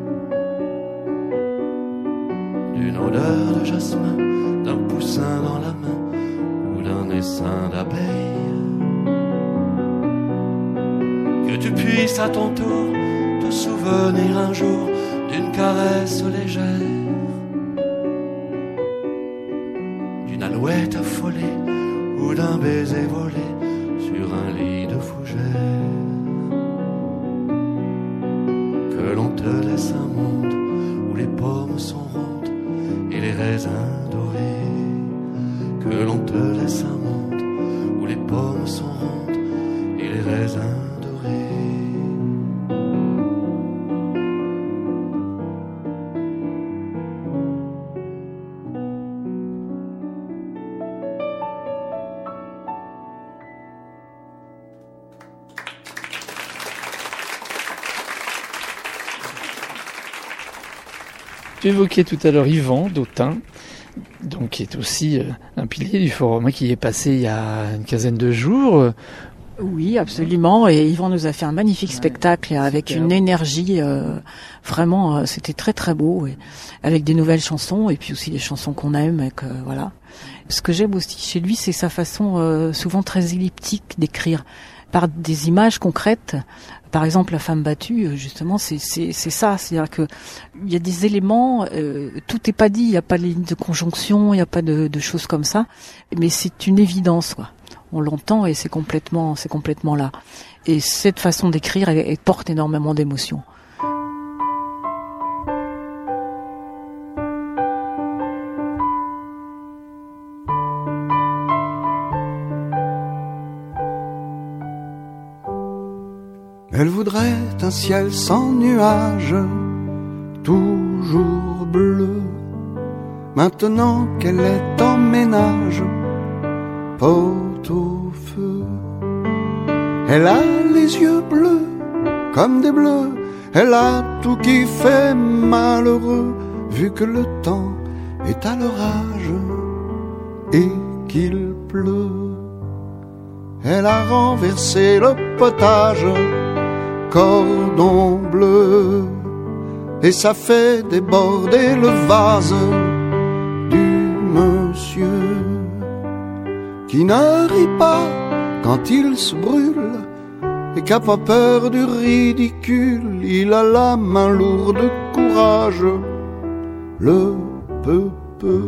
d'une odeur de jasmin, d'un poussin dans la main ou d'un essaim d'abeilles. Que tu puisses à ton tour te souvenir un jour d'une caresse légère, d'une alouette affolée ou d'un baiser volé sur un lit de fougères. Que l'on te laisse un monde où les pommes sont rondes et les raisins dorés. Que l'on te laisse un monde où les pommes sont rondes et les raisins dorés. Tu évoquais tout à l'heure Yvan Dautin, donc qui est aussi un pilier du forum, qui est passé il y a une quinzaine de jours. Oui, absolument. Et Yvan nous a fait un magnifique spectacle avec une énergie vraiment. C'était très très beau, et avec des nouvelles chansons et puis aussi des chansons qu'on aime. Et que, voilà. Ce que j'aime aussi chez lui, c'est sa façon souvent très elliptique d'écrire par des images concrètes. Par exemple, La femme battue, justement, c'est ça. C'est-à-dire que il y a des éléments, tout n'est pas dit, il n'y a pas de ligne de conjonction, il n'y a pas de choses comme ça, mais c'est une évidence, quoi. On l'entend et c'est complètement là. Et cette façon d'écrire, elle porte énormément d'émotions. Elle voudrait un ciel sans nuages, toujours bleu, maintenant qu'elle est en ménage, pot au feu. Elle a les yeux bleus, comme des bleus, elle a tout qui fait malheureux, vu que le temps est à l'orage et qu'il pleut. Elle a renversé le potage, cordon bleu, et ça fait déborder le vase du monsieur qui ne rit pas quand il se brûle et qui n'a pas peur du ridicule. Il a la main lourde, courage, le peu.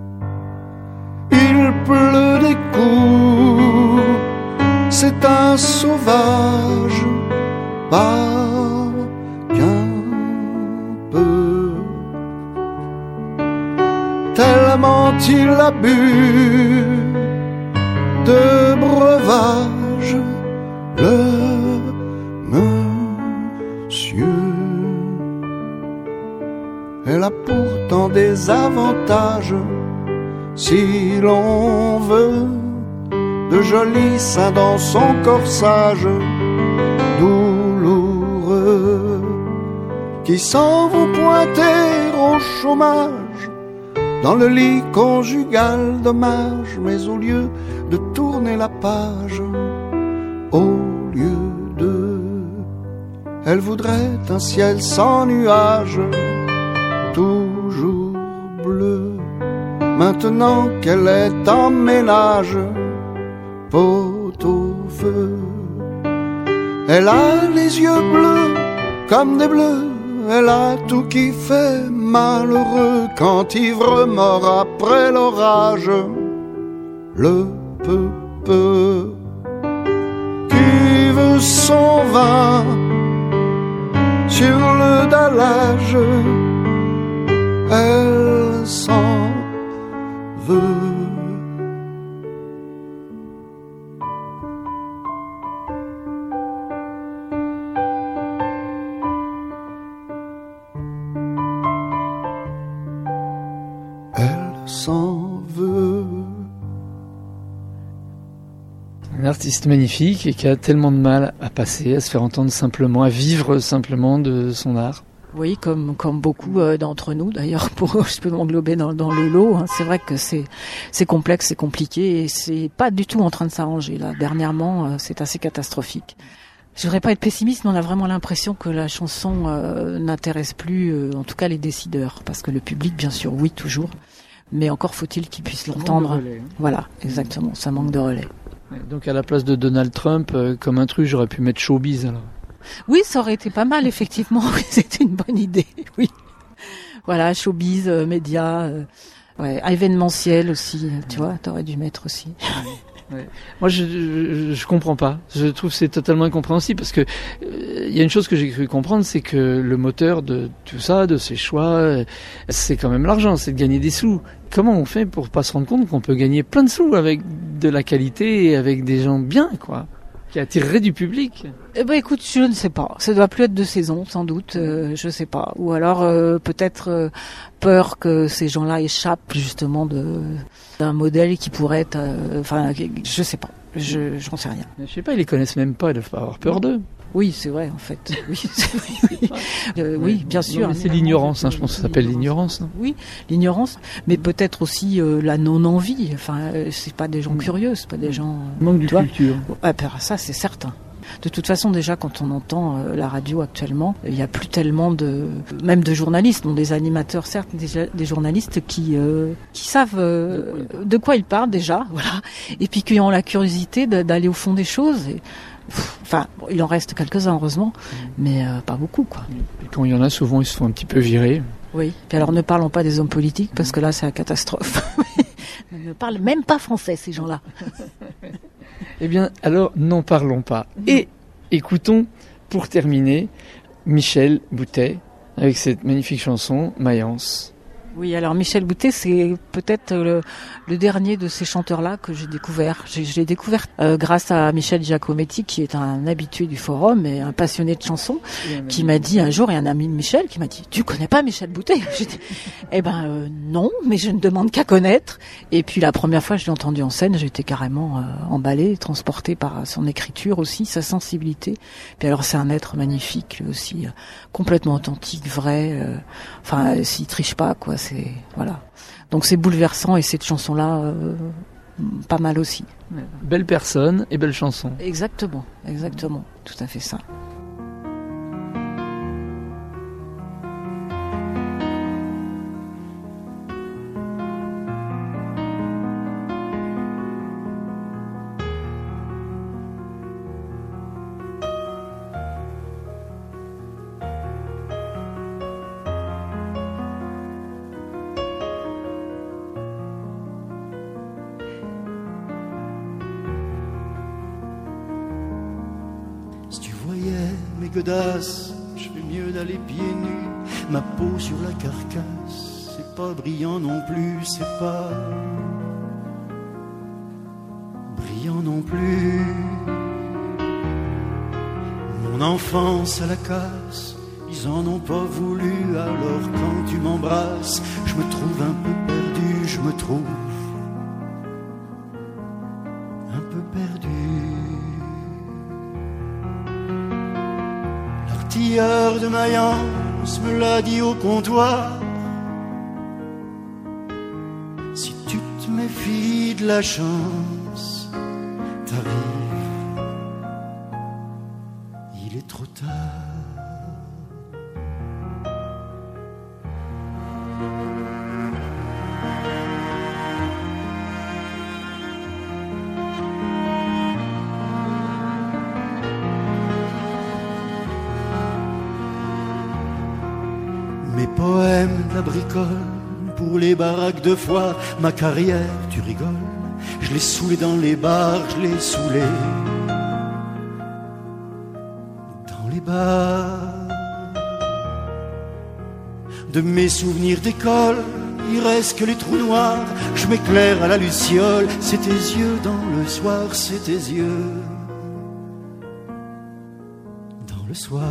Il pleut des coups, c'est un sauvage, pas qu'un peu. Tellement il a bu de breuvage, le monsieur. Elle a pourtant des avantages, si l'on veut, de jolis seins dans son corsage douloureux, qui s'en vont pointer au chômage dans le lit conjugal dommage. Mais au lieu de tourner la page, au lieu de, elle voudrait un ciel sans nuages, toujours bleu, maintenant qu'elle est en ménage, pot au feu. Elle a les yeux bleus comme des bleus, elle a tout qui fait malheureux, quand ivre mort après l'orage, le peu qui veut son vin sur le dallage, elle s'en veut. S'en veut. Un artiste magnifique et qui a tellement de mal à passer, à se faire entendre simplement, à vivre simplement de son art. Oui, comme beaucoup d'entre nous d'ailleurs, je peux m'englober dans le lot. Hein. C'est vrai que c'est complexe, c'est compliqué et c'est pas du tout en train de s'arranger là. Dernièrement, c'est assez catastrophique. Je voudrais pas être pessimiste, mais on a vraiment l'impression que la chanson n'intéresse plus, en tout cas les décideurs, parce que le public, bien sûr, oui, toujours. Mais encore faut-il qu'ils puissent l'entendre. Relais, hein. Voilà, exactement, ça manque de relais. Donc à la place de Donald Trump, comme intrus, j'aurais pu mettre Showbiz alors. Oui, ça aurait été pas mal, effectivement. Oui, c'est une bonne idée, oui. Voilà, Showbiz, médias, événementiel aussi, tu vois, t'aurais dû mettre aussi. Ouais. Moi, je comprends pas. Je trouve que c'est totalement incompréhensible parce que y a une chose que j'ai cru comprendre, c'est que le moteur de tout ça, de ces choix, c'est quand même l'argent, c'est de gagner des sous. Comment on fait pour pas se rendre compte qu'on peut gagner plein de sous avec de la qualité et avec des gens bien, quoi, qui attireraient du public? Eh ben, écoute, je ne sais pas. Ça doit plus être de saison, sans doute. Je sais pas. Ou alors peut-être peur que ces gens-là échappent justement d'un modèle qui pourrait être. Je sais pas. J'en sais rien. Je sais pas. Ils les connaissent même pas. Ils doivent pas avoir peur d'eux. Oui, c'est vrai en fait. Oui, bien sûr. Non, mais c'est l'ignorance. Je pense que ça s'appelle l'ignorance. Non, oui, l'ignorance, mais peut-être aussi la non-envie. Enfin, c'est pas des gens curieux, c'est pas des gens. Manque de culture. Ça, c'est certain. De toute façon, déjà, quand on entend la radio actuellement, il n'y a plus tellement même de journalistes, des animateurs, certes, des journalistes qui savent de quoi ils parlent déjà, voilà, et puis qui ont la curiosité d'aller au fond des choses. Il en reste quelques-uns, heureusement, mais pas beaucoup, quoi. Et quand il y en a, souvent, ils se font un petit peu virer. Oui. Puis alors, ne parlons pas des hommes politiques, parce que là, c'est la catastrophe. Ils ne parlent même pas français, ces gens-là. Eh bien, alors, n'en parlons pas. Et écoutons, pour terminer, Michel Boutet, avec cette magnifique chanson, Mayence. Oui, alors Michel Boutet, c'est peut-être le dernier de ces chanteurs-là que j'ai découvert. Je l'ai découvert grâce à Michel Giacometti, qui est un habitué du forum et un passionné de chansons, qui m'a dit un jour, et un ami de Michel, qui m'a dit « Tu connais pas Michel Boutet ?» J'ai dit « Eh ben non, mais je ne demande qu'à connaître. » Et puis la première fois que je l'ai entendu en scène, j'ai été carrément emballée, transportée par son écriture aussi, sa sensibilité. Puis alors c'est un être magnifique, lui aussi, complètement authentique, vrai. Enfin, s'il triche pas, quoi. C'est voilà. Donc c'est bouleversant et cette chanson-là, pas mal aussi. Belle personne et belle chanson. Exactement, tout à fait ça. Godasse, je fais mieux d'aller pieds nus, ma peau sur la carcasse, c'est pas brillant non plus, c'est pas brillant non plus. Mon enfance à la casse, ils en ont pas voulu, alors quand tu m'embrasses, je me trouve un peu perdu, je me trouve un peu perdu. L'artilleur de Mayence me l'a dit au comptoir. Si tu te méfies de la chance, t'arrives, il est trop tard. Mes poèmes, la bricole, pour les baraques de foire, ma carrière, tu rigoles, je l'ai saoulé dans les bars, je l'ai saoulé dans les bars. De mes souvenirs d'école, il reste que les trous noirs, je m'éclaire à la luciole, c'est tes yeux dans le soir, c'est tes yeux dans le soir.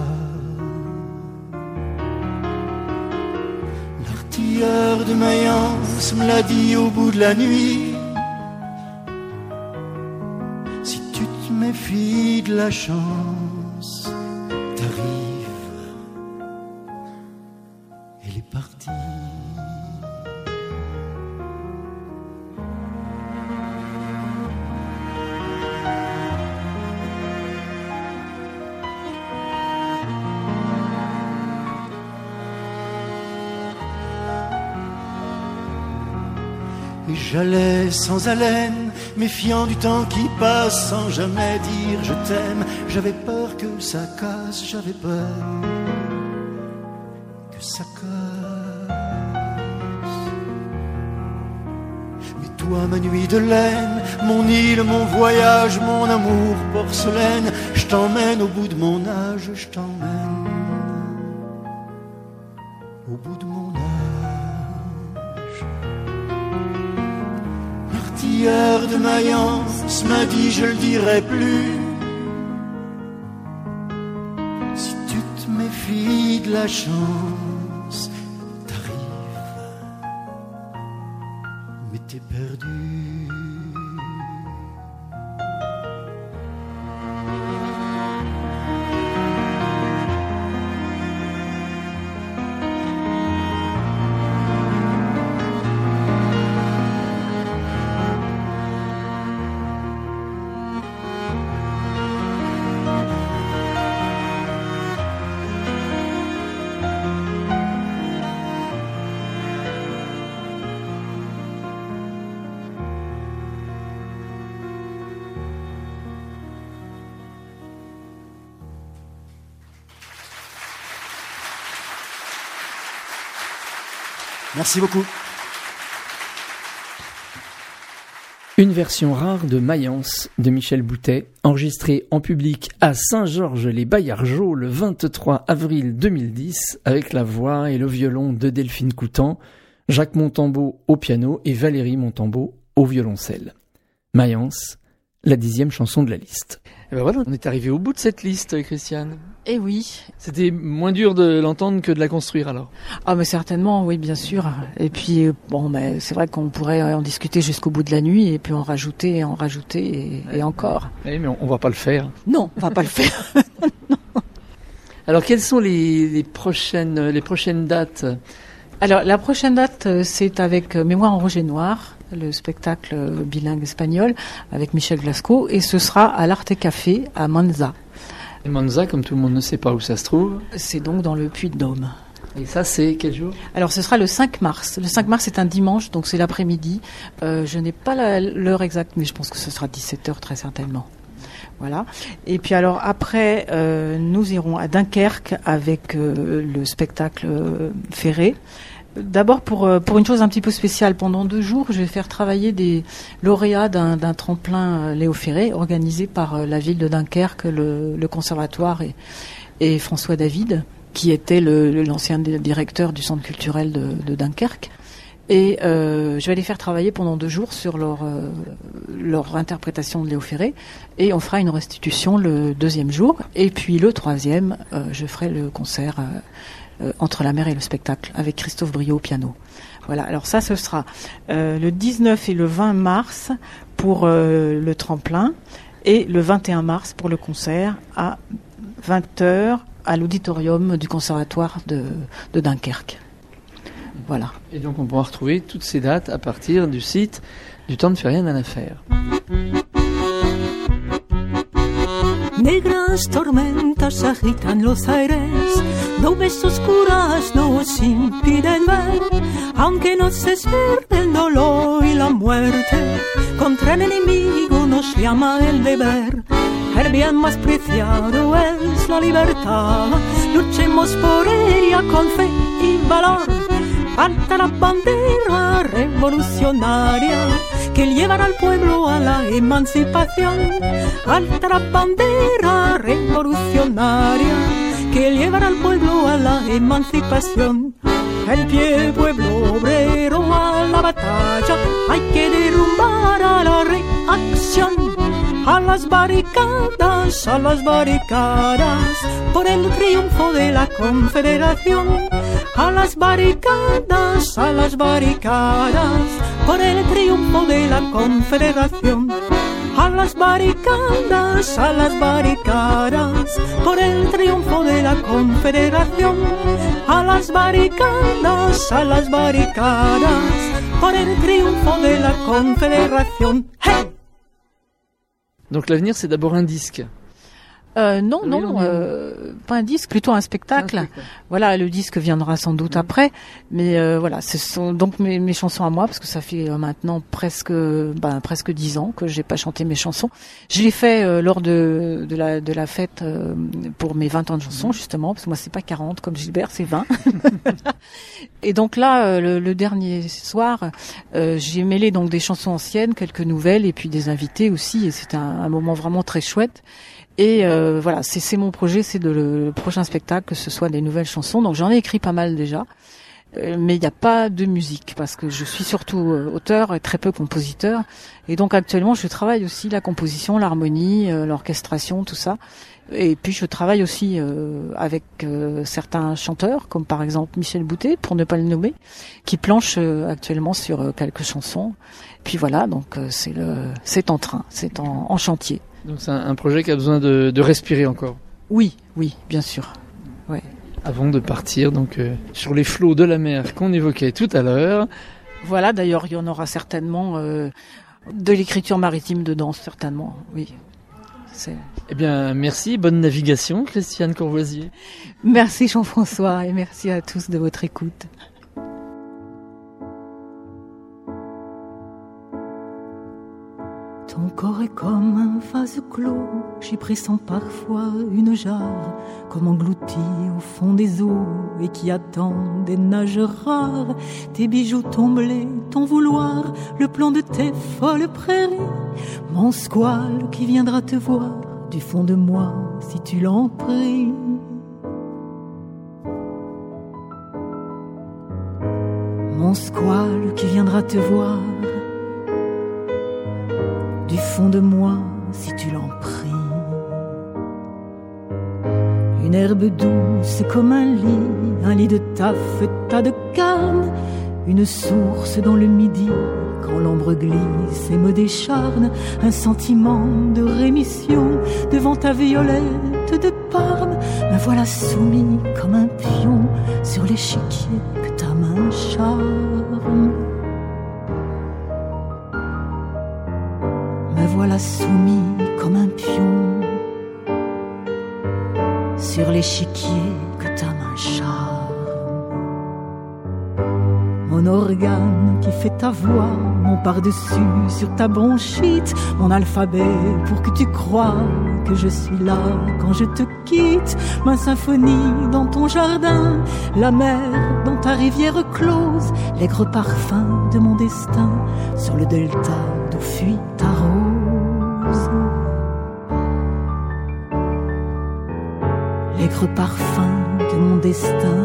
L'artilleur de Mayence me l'a dit au bout de la nuit. Si tu te méfies de la chance, t'arrives, elle est partie. Et j'allais sans haleine, méfiant du temps qui passe, sans jamais dire je t'aime. J'avais peur que ça casse, j'avais peur que ça casse. Mais toi, ma nuit de laine, mon île, mon voyage, mon amour porcelaine, je t'emmène au bout de mon âge, je t'emmène au bout de mon âge. L'artilleur de Mayence m'a dit je le dirai plus. Si tu te méfies de la chance, t'arrives, mais t'es perdu. Merci beaucoup. Une version rare de Mayence de Michel Boutet, enregistrée en public à Saint-Georges-les-Baillargeaux le 23 avril 2010 avec la voix et le violon de Delphine Coutan, Jacques Montambeau au piano et Valérie Montambeau au violoncelle. Mayence, la 10e chanson de la liste. Et ben voilà, on est arrivé au bout de cette liste, Christiane. Eh oui. C'était moins dur de l'entendre que de la construire alors. Ah mais certainement, oui, bien sûr. Et puis bon, mais c'est vrai qu'on pourrait en discuter jusqu'au bout de la nuit et puis en rajouter et encore. Oui, mais on va pas le faire. Non, on va pas le faire. Non. Alors quelles sont les prochaines dates? Alors la prochaine date, c'est avec Mémoire en rouge et noir, le spectacle bilingue espagnol avec Michel Glasgow, et ce sera à l'Arte Café à Monza. Et Monza, comme tout le monde ne sait pas où ça se trouve. C'est donc dans le Puy-de-Dôme. Et ça, c'est quel jour? Alors, ce sera le 5 mars. Le 5 mars, c'est un dimanche, donc c'est l'après-midi. Je n'ai pas l'heure exacte, mais je pense que ce sera 17h très certainement. Voilà. Et puis alors, après, nous irons à Dunkerque avec le spectacle Ferré. D'abord pour une chose un petit peu spéciale, pendant 2 jours, je vais faire travailler des lauréats d'un tremplin Léo Ferré organisé par la ville de Dunkerque, le conservatoire et François David, qui était l'ancien directeur du centre culturel de Dunkerque. Et je vais les faire travailler pendant 2 jours sur leur interprétation de Léo Ferré, et on fera une restitution le 2e jour, et puis le 3e, je ferai le concert Entre la mer et le spectacle, avec Christophe Briot au piano. Voilà, alors ça, ce sera le 19 et le 20 mars pour le tremplin, et le 21 mars pour le concert à 20h à l'auditorium du conservatoire de Dunkerque. Voilà. Et donc on pourra retrouver toutes ces dates à partir du site du Temps ne fait rien à l'affaire. Negras tormentas agitan los aires, nubes oscuras nos impiden ver, aunque nos despierte el dolor y la muerte, contra el enemigo nos llama el deber. El bien más preciado es la libertad, luchemos por ella con fe y valor. Alta la bandera revolucionaria que llevará al pueblo a la emancipación. Alta la bandera revolucionaria que llevará al pueblo a la emancipación. El pie pueblo obrero a la batalla, hay que derrumbar a la reacción. A las barricadas, por el triunfo de la Confederación. A las barricadas, por el triunfo de la Confederación. A las barricadas, por el triunfo de la Confederación. A las barricadas, por el triunfo de la Confederación. ¡Hey! Donc l'avenir, c'est d'abord un disque. Non, pas un disque, plutôt un spectacle. Voilà, le disque viendra sans doute après, mais voilà, ce sont donc mes chansons à moi, parce que ça fait maintenant presque 10 ans que j'ai pas chanté mes chansons. Je l'ai fait lors de la fête pour mes 20 ans de chansons, justement, parce que moi c'est pas 40 comme Gilbert, c'est 20. Et donc là, le dernier soir, j'ai mêlé donc des chansons anciennes, quelques nouvelles, et puis des invités aussi, et c'était un moment vraiment très chouette. Et voilà, c'est mon projet, c'est le prochain spectacle, que ce soit des nouvelles chansons. Donc j'en ai écrit pas mal déjà, mais il n'y a pas de musique, parce que je suis surtout auteur et très peu compositeur. Et donc actuellement, je travaille aussi la composition, l'harmonie, l'orchestration, tout ça. Et puis je travaille aussi avec certains chanteurs, comme par exemple Michel Boutet, pour ne pas le nommer, qui planche actuellement sur quelques chansons. Puis voilà, donc c'est en train, c'est en chantier. Donc c'est un projet qui a besoin de respirer encore. Oui, bien sûr. Ouais. Avant de partir donc sur les flots de la mer qu'on évoquait tout à l'heure. Voilà, d'ailleurs il y en aura certainement de l'écriture maritime dedans, certainement, oui. Eh bien, merci, bonne navigation, Christiane Courvoisier. Merci Jean-François et merci à tous de votre écoute. Ton corps est comme un vase clos, j'y pressens parfois une jarre, comme englouti au fond des eaux et qui attend des nages rares. Tes bijoux, ton blé, ton vouloir, le plan de tes folles prairies, mon squale qui viendra te voir du fond de moi si tu l'en pries. Mon squale qui viendra te voir du fond de moi si tu l'en pries. Une herbe douce comme un lit de taffetas de Cannes, une source dans le midi quand l'ombre glisse et me décharne, un sentiment de rémission devant ta violette de Parme. Me voilà soumis comme un pion sur l'échiquier que ta main charme. Me voilà soumis comme un pion sur l'échiquier que ta main charme. Mon organe qui fait ta voix, mon par-dessus sur ta bronchite, mon alphabet pour que tu crois que je suis là quand je te quitte. Ma symphonie dans ton jardin, la mer dans ta rivière close, l'aigre parfum de mon destin sur le delta d'où fuit ta rose. L'aigre parfum de mon destin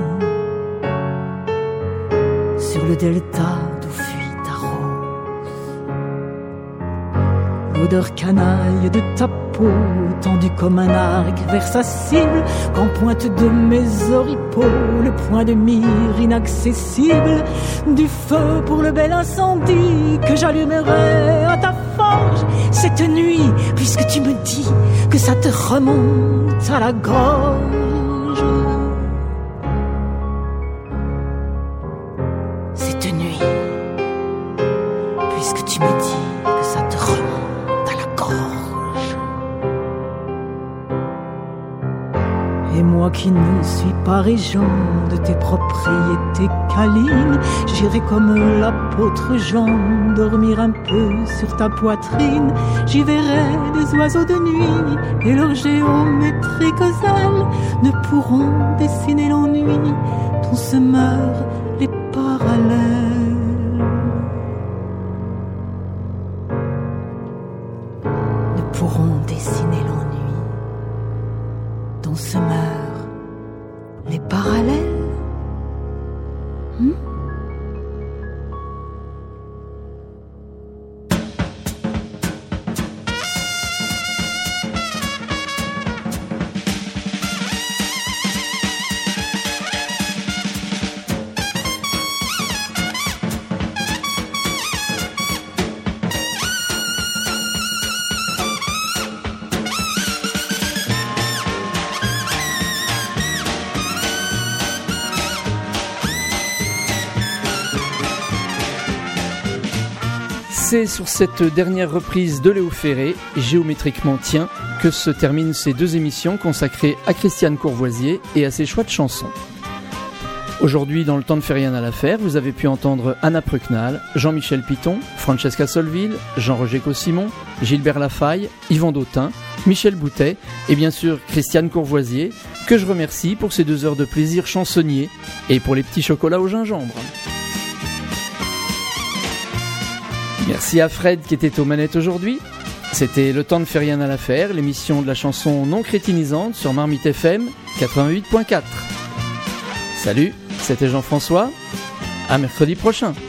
sur le delta d'où fuit ta rose. L'odeur canaille de ta peau tendue comme un arc vers sa cible, qu'en pointe de mes oripeaux le point de mire inaccessible du feu pour le bel incendie que j'allumerai à ta forge cette nuit, puisque tu me dis que ça te remonte à la gorge. Cette nuit, puisque tu me dis que ça te remonte à la gorge. Et moi qui ne suis pas régent de tes propriétés câlines, j'irai comme l'apôtre Jean dormir un peu sur ta poitrine. J'y verrai des oiseaux de nuit et leurs géométriques ailes ne pourront dessiner l'ennui dont se meurent les parallèles. Ne pourront dessiner l'ennui dont se meurent les parallèles. C'est sur cette dernière reprise de Léo Ferré, Géométriquement Tien, que se terminent ces deux émissions consacrées à Christiane Courvoisier et à ses choix de chansons. Aujourd'hui, dans le temps ne fait rien à l'affaire, vous avez pu entendre Anna Prucknal, Jean-Michel Piton, Francesca Solville, Jean-Roger Cossimon, Gilbert Lafaille, Yvan Dautin, Michel Boutet et bien sûr Christiane Courvoisier, que je remercie pour ces 2 heures de plaisir chansonnier et pour les petits chocolats au gingembre. Merci à Fred qui était aux manettes aujourd'hui. C'était Le temps ne fait rien à l'affaire, l'émission de la chanson non crétinisante sur Marmite FM 88.4. Salut, c'était Jean-François. À mercredi prochain.